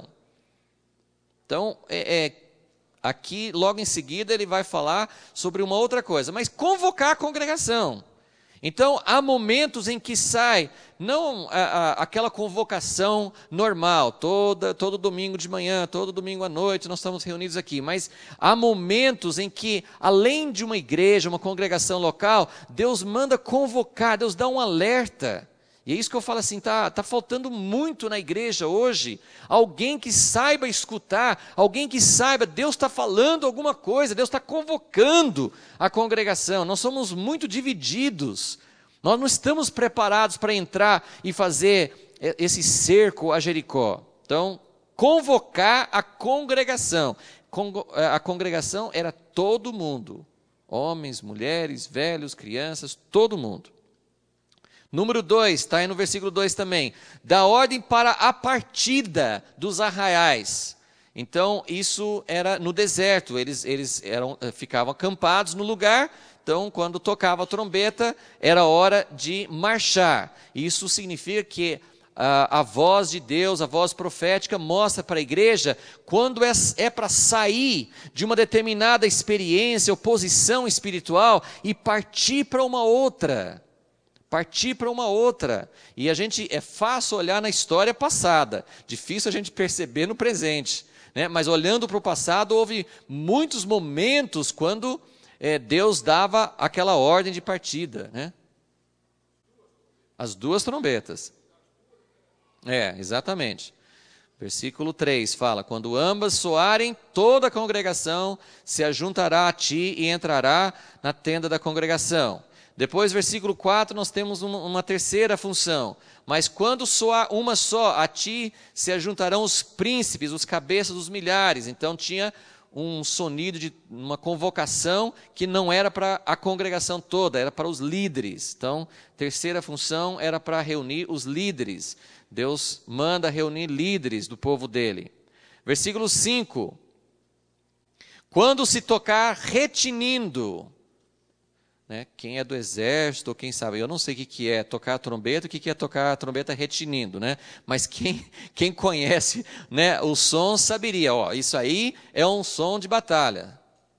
Speaker 1: Então, é, é, aqui logo em seguida ele vai falar sobre uma outra coisa. Mas convocar a congregação. Então, há momentos em que sai, não a, a, aquela convocação normal, toda, todo domingo de manhã, todo domingo à noite, nós estamos reunidos aqui, mas há momentos em que, além de uma igreja, uma congregação local, Deus manda convocar, Deus dá um alerta. E é isso que eu falo assim, está tá faltando muito na igreja hoje, alguém que saiba escutar, alguém que saiba, Deus está falando alguma coisa, Deus está convocando a congregação. Nós somos muito divididos, nós não estamos preparados para entrar e fazer esse cerco a Jericó. Então, convocar a congregação, a congregação era todo mundo, homens, mulheres, velhos, crianças, todo mundo. Número dois, está aí no versículo dois também, dá ordem para a partida dos arraiais. Então, isso era no deserto, eles, eles eram, ficavam acampados no lugar, então, quando tocava a trombeta, era hora de marchar. Isso significa que a, a voz de Deus, a voz profética, mostra para a igreja quando é, é para sair de uma determinada experiência ou posição espiritual e partir para uma outra. Partir para uma outra. E a gente, é fácil olhar na história passada, difícil a gente perceber no presente, né? Mas olhando para o passado, houve muitos momentos quando é, Deus dava aquela ordem de partida, né? As duas trombetas. É, exatamente. Versículo três fala, quando ambas soarem, toda a congregação se ajuntará a ti e entrará na tenda da congregação. Depois, versículo quatro, nós temos uma, uma terceira função. Mas quando soar uma só, a ti se ajuntarão os príncipes, os cabeças dos milhares. Então tinha um sonido de uma convocação que não era para a congregação toda, era para os líderes. Então, terceira função era para reunir os líderes. Deus manda reunir líderes do povo dele. Versículo cinco. Quando se tocar retinindo... Né? Quem é do exército, ou quem sabe, eu não sei o que, que é tocar a trombeta, o que, que é tocar a trombeta retinindo, né? Mas quem, quem conhece, né, o som saberia, ó, isso aí é um som de batalha.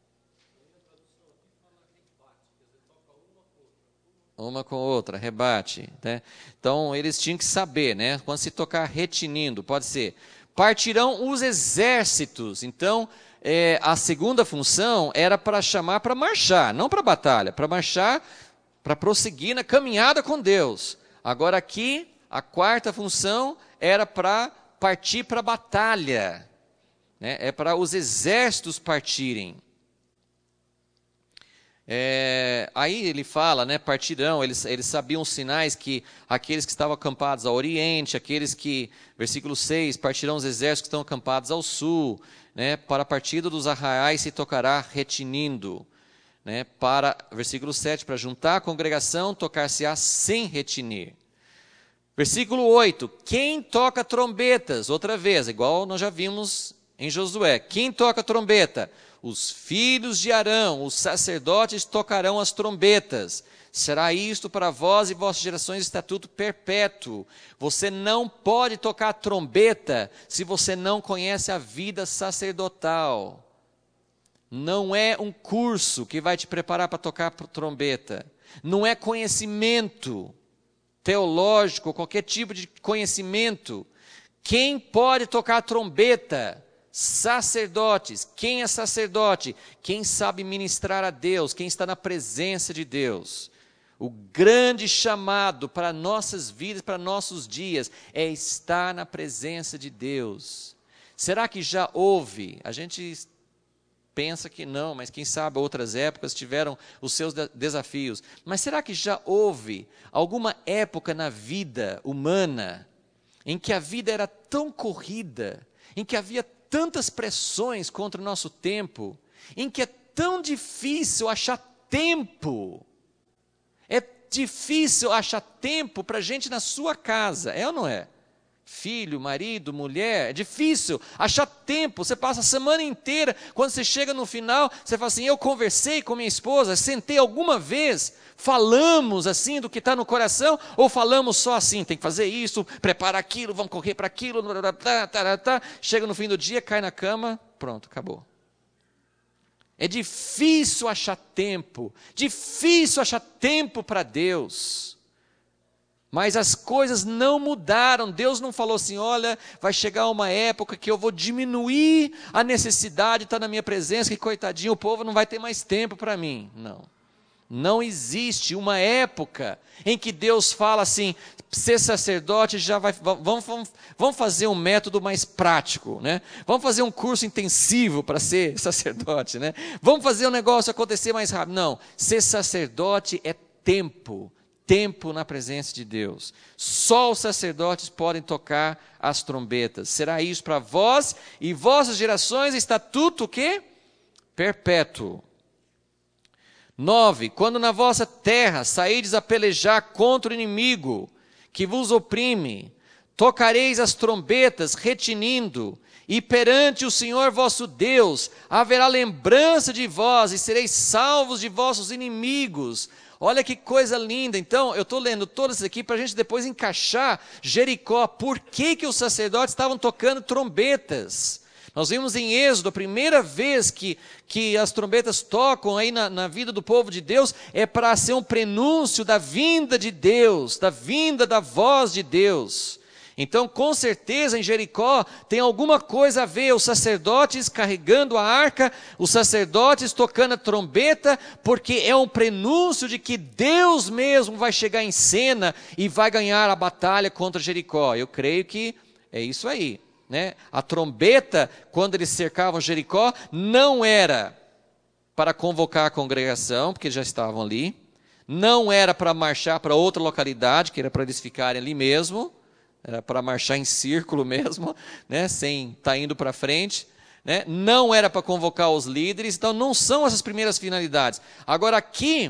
Speaker 1: Uma com outra, rebate, né? Então eles tinham que saber, né? Quando se tocar retinindo, pode ser, partirão os exércitos. Então É, a segunda função era para chamar para marchar, não para batalha, para marchar, para prosseguir na caminhada com Deus. Agora aqui, a quarta função era para partir para a batalha, né? É para os exércitos partirem. É, aí ele fala, né, partirão, eles, eles sabiam os sinais que aqueles que estavam acampados ao oriente, aqueles que, versículo seis, partirão os exércitos que estão acampados ao sul, né, para a partida dos arraiais se tocará retinindo, né, para, versículo sete, para juntar a congregação, tocar-se-á sem retinir. Versículo oito, quem toca trombetas, outra vez, igual nós já vimos em Josué, quem toca trombeta? Os filhos de Arão, os sacerdotes tocarão as trombetas. Será isto para vós e vossas gerações estatuto perpétuo. Você não pode tocar trombeta se você não conhece a vida sacerdotal. Não é um curso que vai te preparar para tocar trombeta. Não é conhecimento teológico, qualquer tipo de conhecimento. Quem pode tocar trombeta? Sacerdotes. Quem é sacerdote? Quem sabe ministrar a Deus, quem está na presença de Deus. O grande chamado para nossas vidas, para nossos dias, é estar na presença de Deus. Será que já houve? A gente pensa que não, mas quem sabe outras épocas tiveram os seus desafios. Mas será que já houve alguma época na vida humana em que a vida era tão corrida, em que havia tantas pressões contra o nosso tempo, em que é tão difícil achar tempo, é difícil achar tempo para gente na sua casa, é ou não é? Filho, marido, mulher, é difícil achar tempo, você passa a semana inteira, quando você chega no final, você fala assim, eu conversei com minha esposa, sentei alguma vez, falamos assim do que está no coração, ou falamos só assim, tem que fazer isso, prepara aquilo, vamos correr para aquilo, tá, tá, tá, chega no fim do dia, cai na cama, pronto, acabou. É difícil achar tempo, difícil achar tempo para Deus. Mas as coisas não mudaram, Deus não falou assim, olha, vai chegar uma época que eu vou diminuir a necessidade de estar na minha presença, que coitadinho, o povo não vai ter mais tempo para mim. Não, não existe uma época em que Deus fala assim, ser sacerdote já vai, vamos, vamos, vamos fazer um método mais prático, né? Vamos fazer um curso intensivo para ser sacerdote, né? Vamos fazer o negócio acontecer mais rápido. Não, ser sacerdote é tempo, tempo na presença de Deus. Só os sacerdotes podem tocar as trombetas. Será isso para vós e vossas gerações, estatuto o quê? Perpétuo. nove. Quando na vossa terra saídes a pelejar contra o inimigo que vos oprime, tocareis as trombetas retinindo, e perante o Senhor vosso Deus haverá lembrança de vós, e sereis salvos de vossos inimigos. Olha que coisa linda. Então, eu estou lendo todas aqui para a gente depois encaixar Jericó. Por que que os sacerdotes estavam tocando trombetas? Nós vimos em Êxodo, a primeira vez que, que as trombetas tocam aí na, na vida do povo de Deus, é para ser um prenúncio da vinda de Deus, da vinda da voz de Deus. Então, com certeza, em Jericó, tem alguma coisa a ver, os sacerdotes carregando a arca, os sacerdotes tocando a trombeta, porque é um prenúncio de que Deus mesmo vai chegar em cena e vai ganhar a batalha contra Jericó. Eu creio que é isso aí, né? A trombeta, quando eles cercavam Jericó, não era para convocar a congregação, porque já estavam ali, não era para marchar para outra localidade, que era para eles ficarem ali mesmo, era para marchar em círculo mesmo, né, sem estar indo para frente, né, não era para convocar os líderes, então não são essas primeiras finalidades. Agora aqui,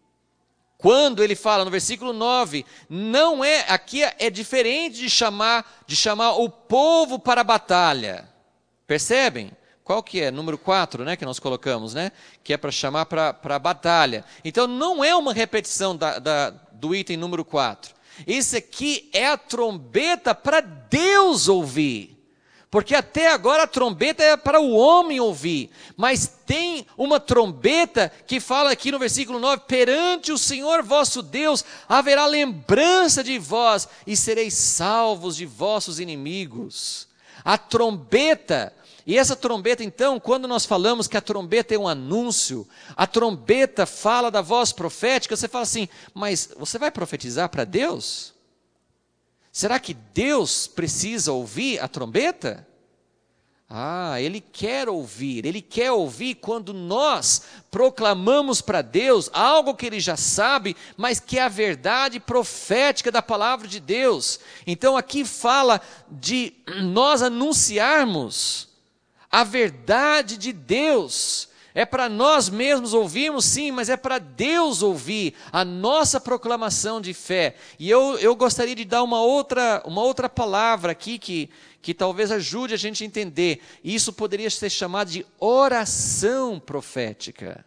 Speaker 1: quando ele fala no versículo nove, não é, aqui é diferente de chamar, de chamar o povo para a batalha, percebem? Qual que é? Número quatro, né, que nós colocamos, né, que é para chamar para, para a batalha. Então não é uma repetição da, da, do item número quatro. Isso aqui é a trombeta para Deus ouvir, porque até agora a trombeta é para o homem ouvir, mas tem uma trombeta que fala aqui no versículo nove, perante o Senhor vosso Deus haverá lembrança de vós e sereis salvos de vossos inimigos. A trombeta, e essa trombeta então, quando nós falamos que a trombeta é um anúncio, a trombeta fala da voz profética, você fala assim, mas você vai profetizar para Deus? Será que Deus precisa ouvir a trombeta? Ah, Ele quer ouvir, Ele quer ouvir quando nós proclamamos para Deus algo que Ele já sabe, mas que é a verdade profética da palavra de Deus. Então aqui fala de nós anunciarmos a verdade de Deus. É para nós mesmos ouvirmos, sim, mas é para Deus ouvir a nossa proclamação de fé. E eu, eu gostaria de dar uma outra, uma outra palavra aqui que, que talvez ajude a gente a entender. Isso poderia ser chamado de oração profética.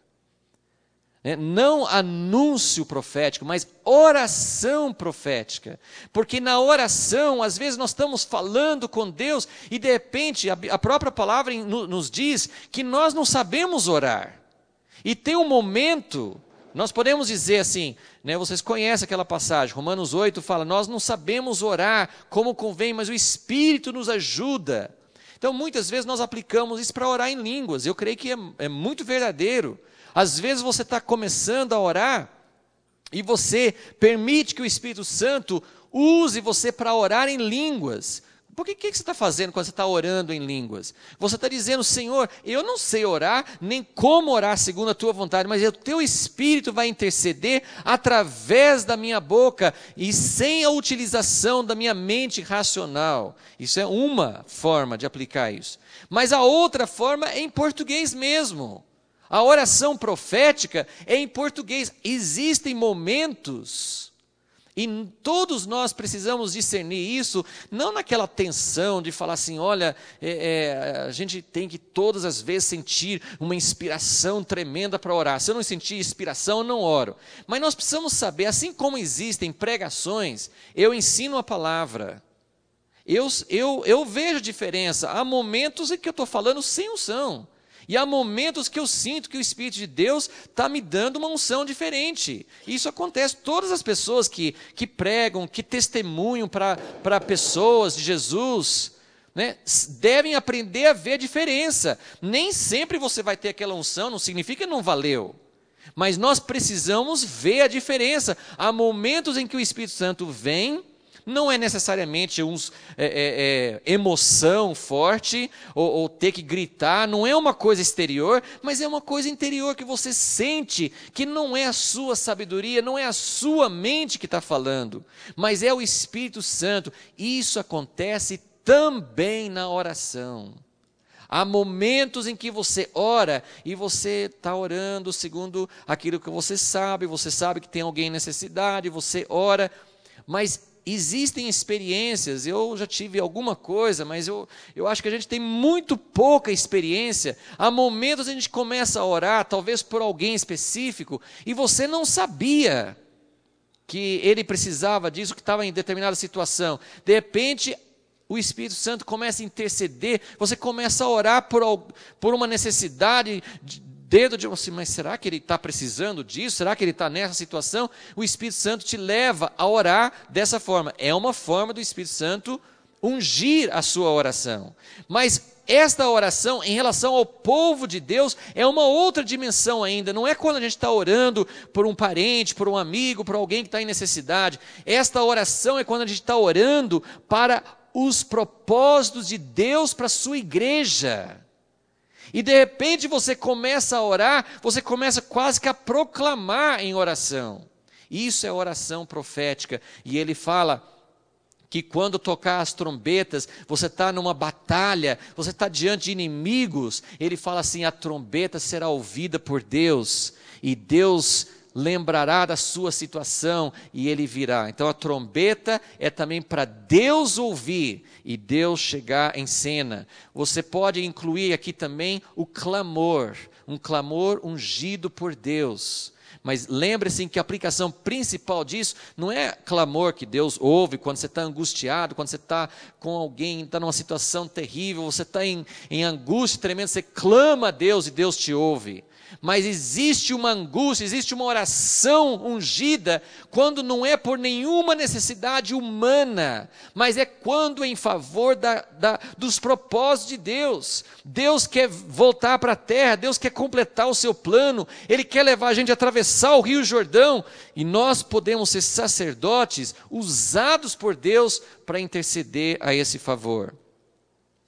Speaker 1: Não anúncio profético, mas oração profética. Porque na oração, às vezes nós estamos falando com Deus e de repente a, a própria palavra nos diz que nós não sabemos orar. E tem um momento, nós podemos dizer assim, né, vocês conhecem aquela passagem, Romanos oito fala, nós não sabemos orar como convém, mas o Espírito nos ajuda. Então muitas vezes nós aplicamos isso para orar em línguas, eu creio que é, é muito verdadeiro. Às vezes você está começando a orar e você permite que o Espírito Santo use você para orar em línguas. Por que, que você está fazendo quando você está orando em línguas? Você está dizendo, Senhor, eu não sei orar, nem como orar segundo a Tua vontade, mas o Teu Espírito vai interceder através da minha boca e sem a utilização da minha mente racional. Isso é uma forma de aplicar isso. Mas a outra forma é em português mesmo. A oração profética é em português. Existem momentos, e todos nós precisamos discernir isso, não naquela tensão de falar assim, olha, é, é, a gente tem que todas as vezes sentir uma inspiração tremenda para orar. Se eu não sentir inspiração, eu não oro. Mas nós precisamos saber, assim como existem pregações, eu ensino a palavra. Eu, eu, eu vejo diferença. Há momentos em que eu estou falando sem unção. E há momentos que eu sinto que o Espírito de Deus está me dando uma unção diferente. Isso acontece. Todas as pessoas que, que pregam, que testemunham para pessoas de Jesus, né, devem aprender a ver a diferença. Nem sempre você vai ter aquela unção, não significa que não valeu. Mas nós precisamos ver a diferença. Há momentos em que o Espírito Santo vem, não é necessariamente uns, é, é, é, emoção forte, ou, ou ter que gritar, não é uma coisa exterior, mas é uma coisa interior que você sente, que não é a sua sabedoria, não é a sua mente que está falando, mas é o Espírito Santo. Isso acontece também na oração. Há momentos em que você ora e você está orando segundo aquilo que você sabe, você sabe que tem alguém em necessidade, você ora, mas existem experiências, eu já tive alguma coisa, mas eu, eu acho que a gente tem muito pouca experiência. Há momentos a gente começa a orar, talvez por alguém específico, e você não sabia que ele precisava disso, que estava em determinada situação. De repente, o Espírito Santo começa a interceder, você começa a orar por, por uma necessidade de, dedo de assim, mas será que ele está precisando disso? Será que ele está nessa situação? O Espírito Santo te leva a orar dessa forma. É uma forma do Espírito Santo ungir a sua oração. Mas esta oração em relação ao povo de Deus é uma outra dimensão ainda. Não é quando a gente está orando por um parente, por um amigo, por alguém que está em necessidade. Esta oração é quando a gente está orando para os propósitos de Deus para a sua igreja. E de repente você começa a orar, você começa quase que a proclamar em oração. Isso é oração profética. E ele fala que quando tocar as trombetas, você está numa batalha, você está diante de inimigos. Ele fala assim, a trombeta será ouvida por Deus, e Deus lembrará da sua situação e ele virá. Então a trombeta é também para Deus ouvir e Deus chegar em cena. Você pode incluir aqui também o clamor, um clamor ungido por Deus. Mas lembre-se que a aplicação principal disso não é clamor que Deus ouve quando você está angustiado, quando você está com alguém, está numa situação terrível, você está em, em angústia tremenda, você clama a Deus e Deus te ouve. Mas existe uma angústia, existe uma oração ungida, quando não é por nenhuma necessidade humana, mas é quando em favor da, da, dos propósitos de Deus. Deus quer voltar para a terra, Deus quer completar o seu plano, Ele quer levar a gente a atravessar o Rio Jordão, e nós podemos ser sacerdotes usados por Deus para interceder a esse favor.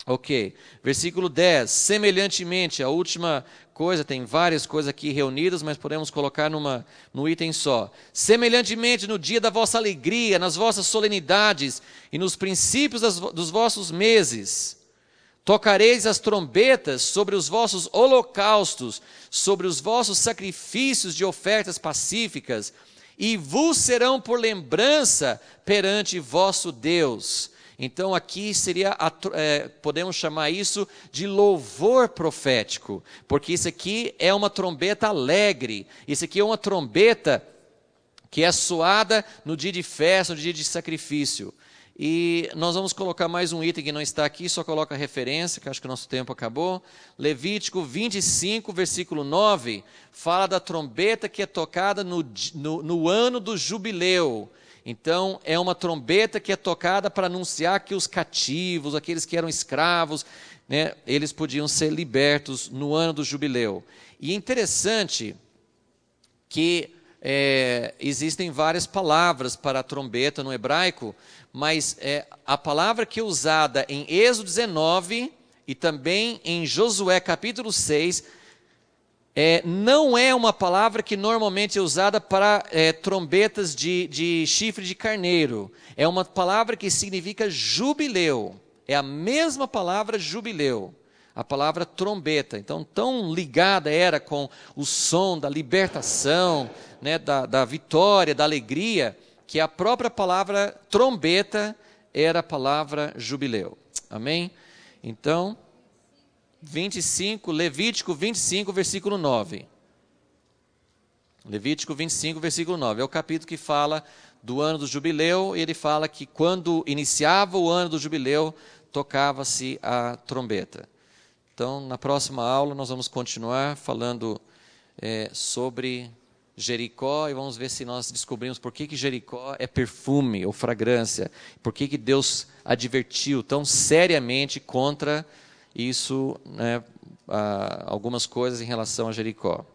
Speaker 1: Ok, versículo dez, semelhantemente, a última coisa, tem várias coisas aqui reunidas, mas podemos colocar numa, num item só. Semelhantemente, no dia da vossa alegria, nas vossas solenidades e nos princípios das, dos vossos meses, tocareis as trombetas sobre os vossos holocaustos, sobre os vossos sacrifícios de ofertas pacíficas, e vos serão por lembrança perante vosso Deus. Então aqui seria, é, podemos chamar isso de louvor profético, porque isso aqui é uma trombeta alegre, isso aqui é uma trombeta que é soada no dia de festa, no dia de sacrifício. E nós vamos colocar mais um item que não está aqui, só coloca a referência, que acho que o nosso tempo acabou. Levítico vinte e cinco, versículo nove, fala da trombeta que é tocada no, no, no ano do jubileu. Então, é uma trombeta que é tocada para anunciar que os cativos, aqueles que eram escravos, né, eles podiam ser libertos no ano do jubileu. E é interessante que é, existem várias palavras para a trombeta no hebraico, mas é, a palavra que é usada em Êxodo dezenove e também em Josué capítulo seis, É, não é uma palavra que normalmente é usada para é, trombetas de, de chifre de carneiro. É uma palavra que significa jubileu. É a mesma palavra jubileu. A palavra trombeta. Então, tão ligada era com o som da libertação, né, da, da vitória, da alegria, que a própria palavra trombeta era a palavra jubileu. Amém? Então, vinte e cinco, Levítico vinte e cinco, versículo nove. Levítico vinte e cinco, versículo nove. É o capítulo que fala do ano do jubileu, e ele fala que quando iniciava o ano do jubileu, tocava-se a trombeta. Então, na próxima aula, nós vamos continuar falando é, sobre Jericó, e vamos ver se nós descobrimos por que, que Jericó é perfume ou fragrância, por que, que Deus advertiu tão seriamente contra isso, né, algumas coisas em relação a Jericó.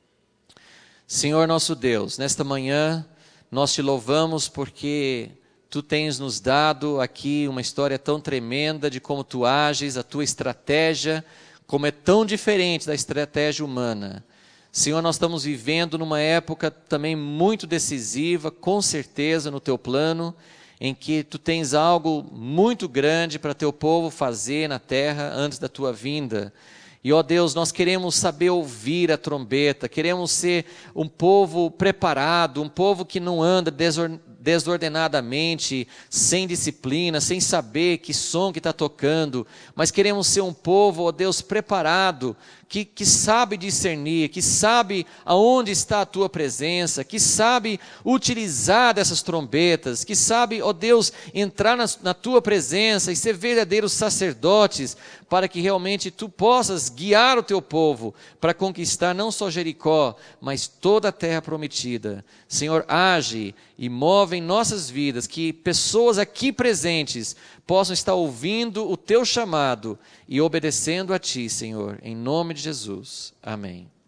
Speaker 1: Senhor nosso Deus, nesta manhã nós te louvamos porque tu tens nos dado aqui uma história tão tremenda de como tu ages, a tua estratégia, como é tão diferente da estratégia humana. Senhor, nós estamos vivendo numa época também muito decisiva, com certeza no teu plano, em que tu tens algo muito grande para teu povo fazer na terra antes da tua vinda. E, ó Deus, nós queremos saber ouvir a trombeta, queremos ser um povo preparado, um povo que não anda desordenadamente, sem disciplina, sem saber que som que está tocando, mas queremos ser um povo, ó Deus, preparado, que, que sabe discernir, que sabe aonde está a tua presença, que sabe utilizar dessas trombetas, que sabe, ó Deus, entrar na, na tua presença e ser verdadeiros sacerdotes, para que realmente tu possas guiar o teu povo para conquistar não só Jericó, mas toda a terra prometida. Senhor, age e move em nossas vidas, que pessoas aqui presentes possam estar ouvindo o teu chamado e obedecendo a ti, Senhor, em nome de Jesus. Amém.